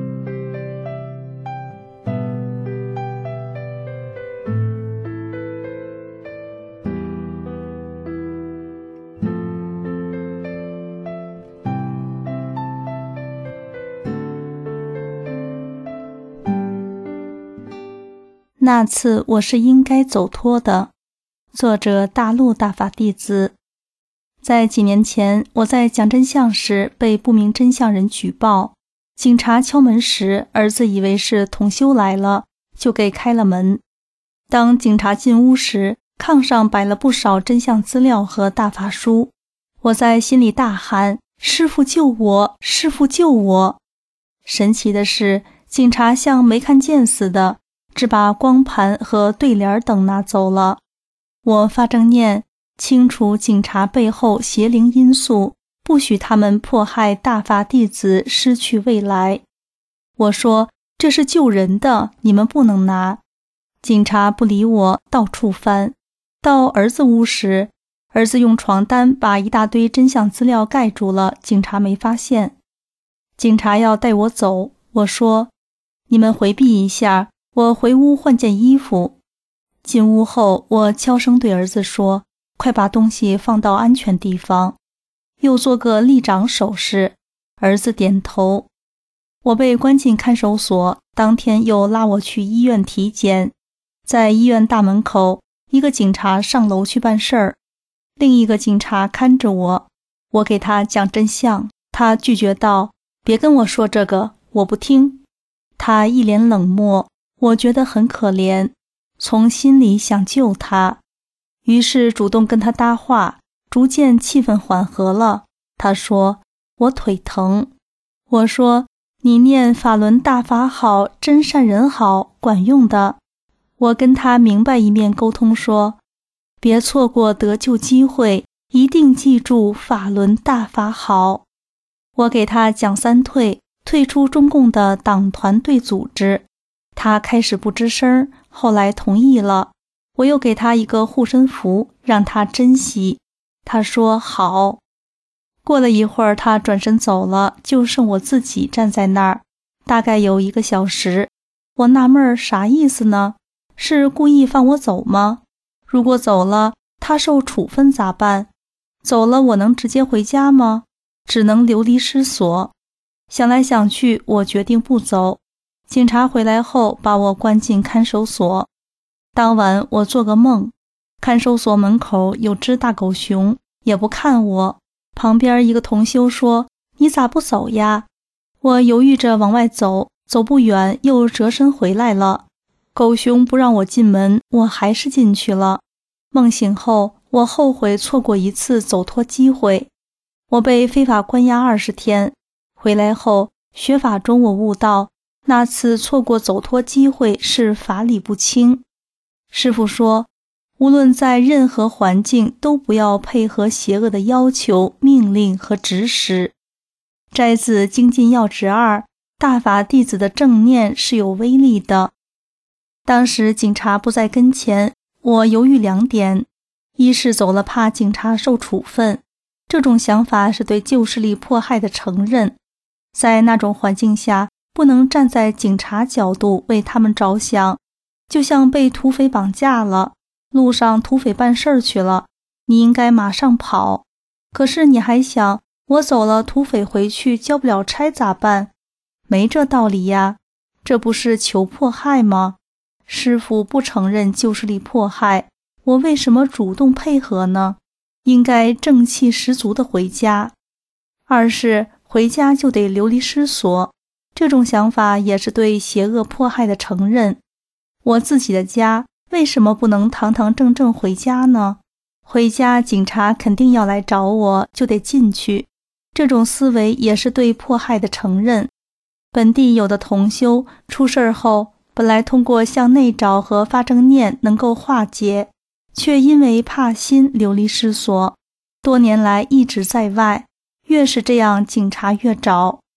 Speaker 10: 那次我是应该走脱的。作者大陆大法弟子。在几年前，我在讲真相时被不明真相人举报，警察敲门时，儿子以为是同修来了，就给开了门。当警察进屋时，炕上摆了不少真相资料和大法书，我在心里大喊：师父救我，师父救我！神奇的是，警察像没看见似的，只把光盘和对联等拿走了。我发正念，清除警察背后邪灵因素，不许他们迫害大法弟子失去未来。我说，这是救人的，你们不能拿。警察不理我，到处翻。到儿子屋时，儿子用床单把一大堆真相资料盖住了，警察没发现。警察要带我走，我说，你们回避一下，我回屋换件衣服。进屋后，我悄声对儿子说，快把东西放到安全地方，又做个立掌手势。儿子点头。我被关进看守所，当天又拉我去医院体检。在医院大门口，一个警察上楼去办事儿，另一个警察看着我。我给他讲真相，他拒绝道，别跟我说这个，我不听。他一脸冷漠，我觉得很可怜，从心里想救他，于是主动跟他搭话，逐渐气氛缓和了。他说，我腿疼。我说，你念法轮大法好，真善人好，管用的。我跟他明白一面沟通说，别错过得救机会，一定记住法轮大法好。我给他讲三退，退出中共的党团队组织。他开始不吱声，后来同意了。我又给他一个护身符，让他珍惜。他说好。过了一会儿，他转身走了，就剩我自己站在那儿，大概有一个小时。我纳闷儿，啥意思呢？是故意放我走吗？如果走了，他受处分咋办？走了，我能直接回家吗？只能流离失所。想来想去，我决定不走。警察回来后，把我关进看守所。当晚我做个梦，看守所门口有只大狗熊，也不看我。旁边一个同修说，你咋不走呀？我犹豫着往外走，走不远又折身回来了。狗熊不让我进门，我还是进去了。梦醒后，我后悔错过一次走脱机会。我被非法关押二十天，回来后学法中我悟到，那次错过走脱机会是法理不清。师父说，无论在任何环境都不要配合邪恶的要求、命令和指使。摘自《精进要旨二》，大法弟子的正念是有威力的。当时警察不在跟前，我犹豫两点，一是走了怕警察受处分，这种想法是对旧势力迫害的承认，在那种环境下不能站在警察角度为他们着想，就像被土匪绑架了，路上土匪办事儿去了，你应该马上跑。可是你还想，我走了，土匪回去交不了差咋办？没这道理呀，这不是求迫害吗？师父不承认旧势力迫害，我为什么主动配合呢？应该正气十足地回家。二是回家就得流离失所，这种想法也是对邪恶迫害的承认。我自己的家为什么不能堂堂正正回家呢？回家警察肯定要来找我，就得进去，这种思维也是对迫害的承认。本地有的同修出事儿后，本来通过向内找和发正念能够化解，却因为怕心流离失所，多年来一直在外，越是这样警察越找。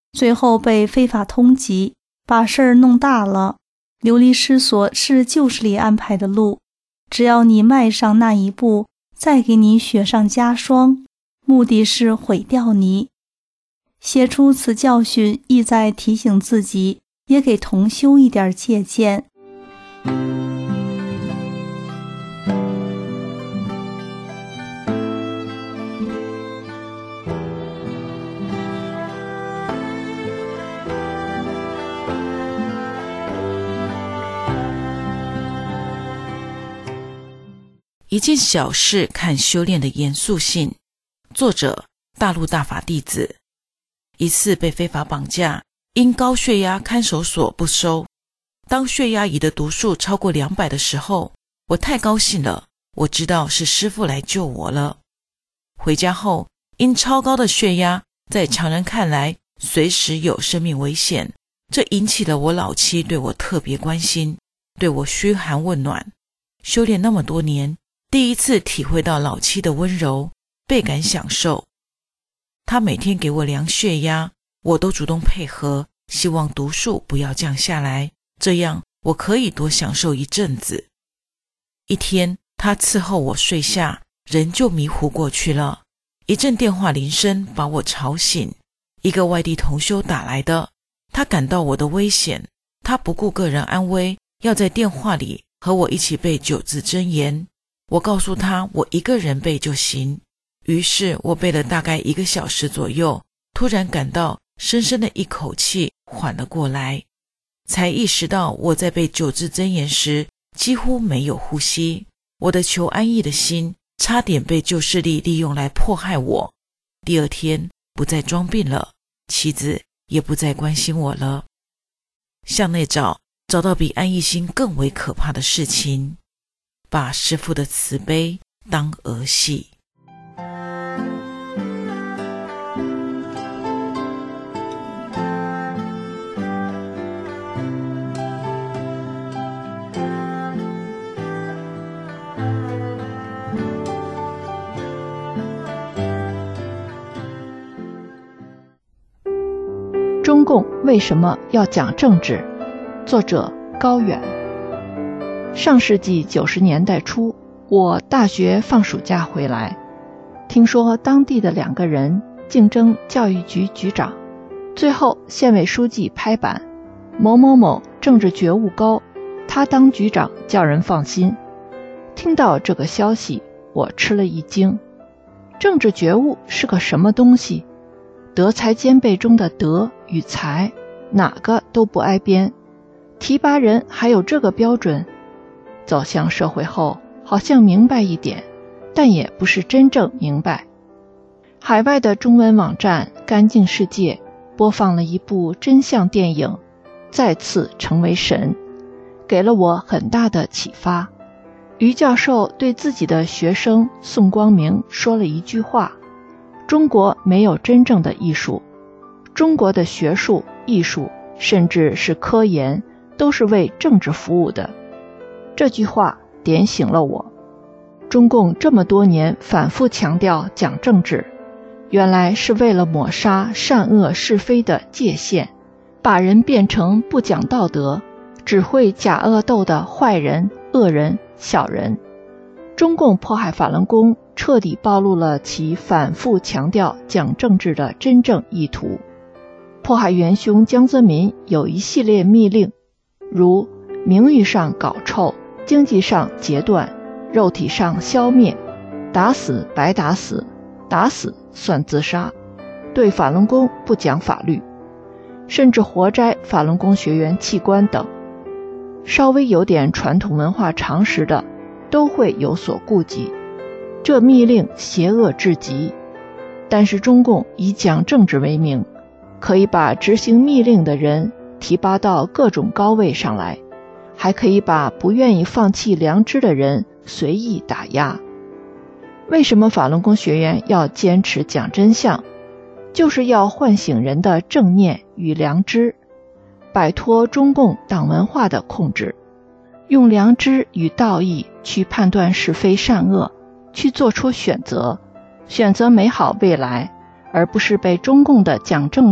Speaker 10: 最后被非法通缉，把事儿弄大了。流离失所是旧势力安排的路，只要你迈上那一步，再给你雪上加霜，目的是毁掉你。写出此教训，意在提醒自己，也给同修一点借鉴。
Speaker 5: 一件小事看修炼的严肃性。作者：大陆大法弟子。一次被非法绑架，因高血压看守所不收。当血压仪的读数超过两百的时候，我太高兴了，我知道是师父来救我了。回家后，因超高的血压，在常人看来随时有生命危险，这引起了我老妻对我特别关心，对我嘘寒问暖。修炼那么多年，第一次体会到老妻的温柔，倍感享受。他每天给我量血压，我都主动配合，希望读数不要降下来，这样我可以多享受一阵子。一天，他伺候我睡下，人就迷糊过去了。一阵电话铃声把我吵醒，一个外地同修打来的，他感到我的危险，他不顾个人安危，要在电话里和我一起背九字真言。我告诉他我一个人背就行，于是我背了大概一个小时左右，突然感到深深的一口气缓了过来，才意识到我在背九字真言时几乎没有呼吸，我的求安逸的心差点被旧势力利用来迫害我。第二天不再装病了，妻子也不再关心我了。向内找，找到比安逸心更为可怕的事情，把师父的慈悲当儿戏。
Speaker 13: 中共为什么要讲政治？作者高远。上世纪九十年代初，我大学放暑假回来，听说当地的两个人竞争教育局局长，最后县委书记拍板，某某某政治觉悟高，他当局长叫人放心。听到这个消息，我吃了一惊。政治觉悟是个什么东西？德才兼备中的德与才，哪个都不挨边。提拔人还有这个标准？走向社会后，好像明白一点，但也不是真正明白。海外的中文网站干净世界播放了一部真相电影《再次成为神》，给了我很大的启发。于教授对自己的学生宋光明说了一句话：中国没有真正的艺术，中国的学术、艺术，甚至是科研，都是为政治服务的。这句话点醒了我。中共这么多年反复强调讲政治，原来是为了抹杀善恶是非的界限，把人变成不讲道德、只会假恶斗的坏人、恶人、小人。中共迫害法轮功，彻底暴露了其反复强调讲政治的真正意图。迫害元凶江泽民有一系列密令，如名誉上搞臭，经济上截断，肉体上消灭，打死白打死，打死算自杀，对法轮功不讲法律，甚至活摘法轮功学员器官等。稍微有点传统文化常识的都会有所顾忌，这密令邪恶至极。但是中共以讲政治为名，可以把执行密令的人提拔到各种高位上来，还可以把不愿意放弃良知的人随意打压。为什么法轮功学员要坚持讲真相？就是要唤醒人的正念与良知，摆脱中共党文化的控制，用良知与道义去判断是非善恶，去做出选择，选择美好未来，而不是被中共的讲政治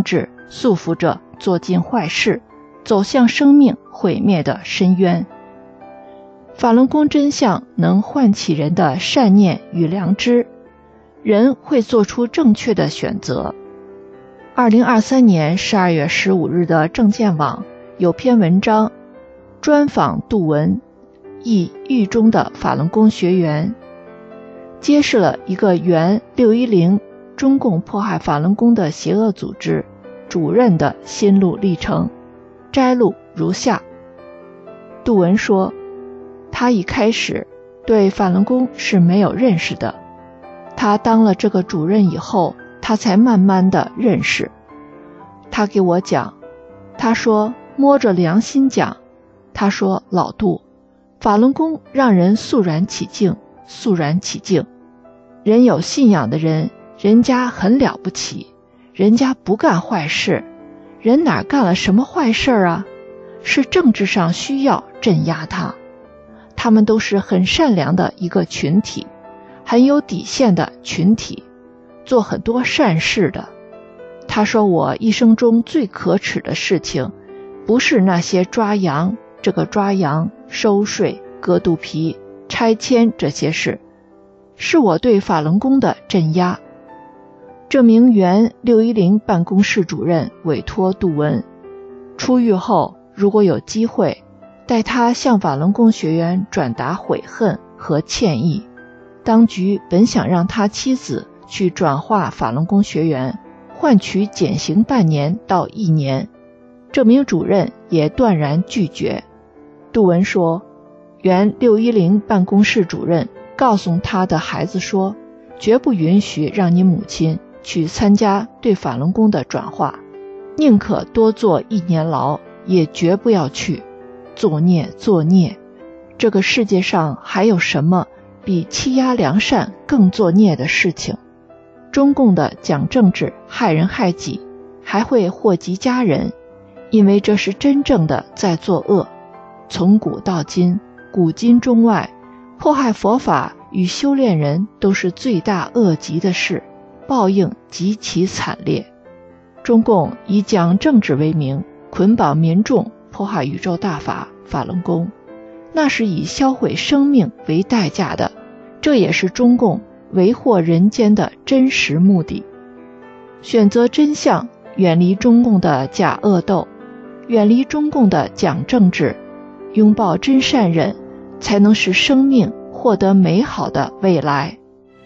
Speaker 13: 束缚着做尽坏事，走向生命毁灭的深渊。法轮功真相能唤起人的善念与良知，人会做出正确的选择。二零二三年十二月十五日的证件网有篇文章专访杜文，亦狱中的法轮功学员，揭示了一个原六一零中共迫害法轮功的邪恶组织主任的心路历程。摘录如下。杜文说，他一开始对法轮功是没有认识的，他当了这个主任以后，他才慢慢的认识。他给我讲，他说摸着良心讲，他说老杜，法轮功让人肃然起敬，肃然起敬。人有信仰的人，人家很了不起，人家不干坏事，人哪干了什么坏事啊？是政治上需要镇压他。他们都是很善良的一个群体，很有底线的群体，做很多善事的。他说我一生中最可耻的事情，不是那些抓羊，这个抓羊、收税、割肚皮、拆迁这些事，是我对法轮功的镇压。这名原六一零办公室主任委托杜文，出狱后如果有机会，带他向法轮功学员转达悔恨和歉意。当局本想让他妻子去转化法轮功学员，换取减刑半年到一年，这名主任也断然拒绝。杜文说，原六一零办公室主任告诉他的孩子说，绝不允许让你母亲去参加对法轮功的转化，宁可多坐一年牢，也绝不要去。作孽作孽，这个世界上还有什么比欺压良善更作孽的事情？中共的讲政治害人害己，还会祸及家人，因为这是真正的在作恶。从古到今，古今中外，迫害佛法与修炼人都是罪大恶极的事，报应极其惨烈。中共以讲政治为名，捆绑民众迫害宇宙大法法轮功，那是以销毁生命为代价的，这也是中共为祸人间的真实目的。选择真相，远离中共的假恶斗，远离中共的讲政治，拥抱真善忍，才能使生命获得美好的未来。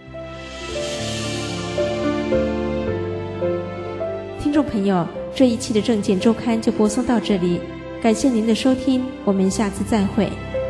Speaker 1: 听众朋友，这一期的证件周刊就播送到这里，感谢您的收听，我们下次再会。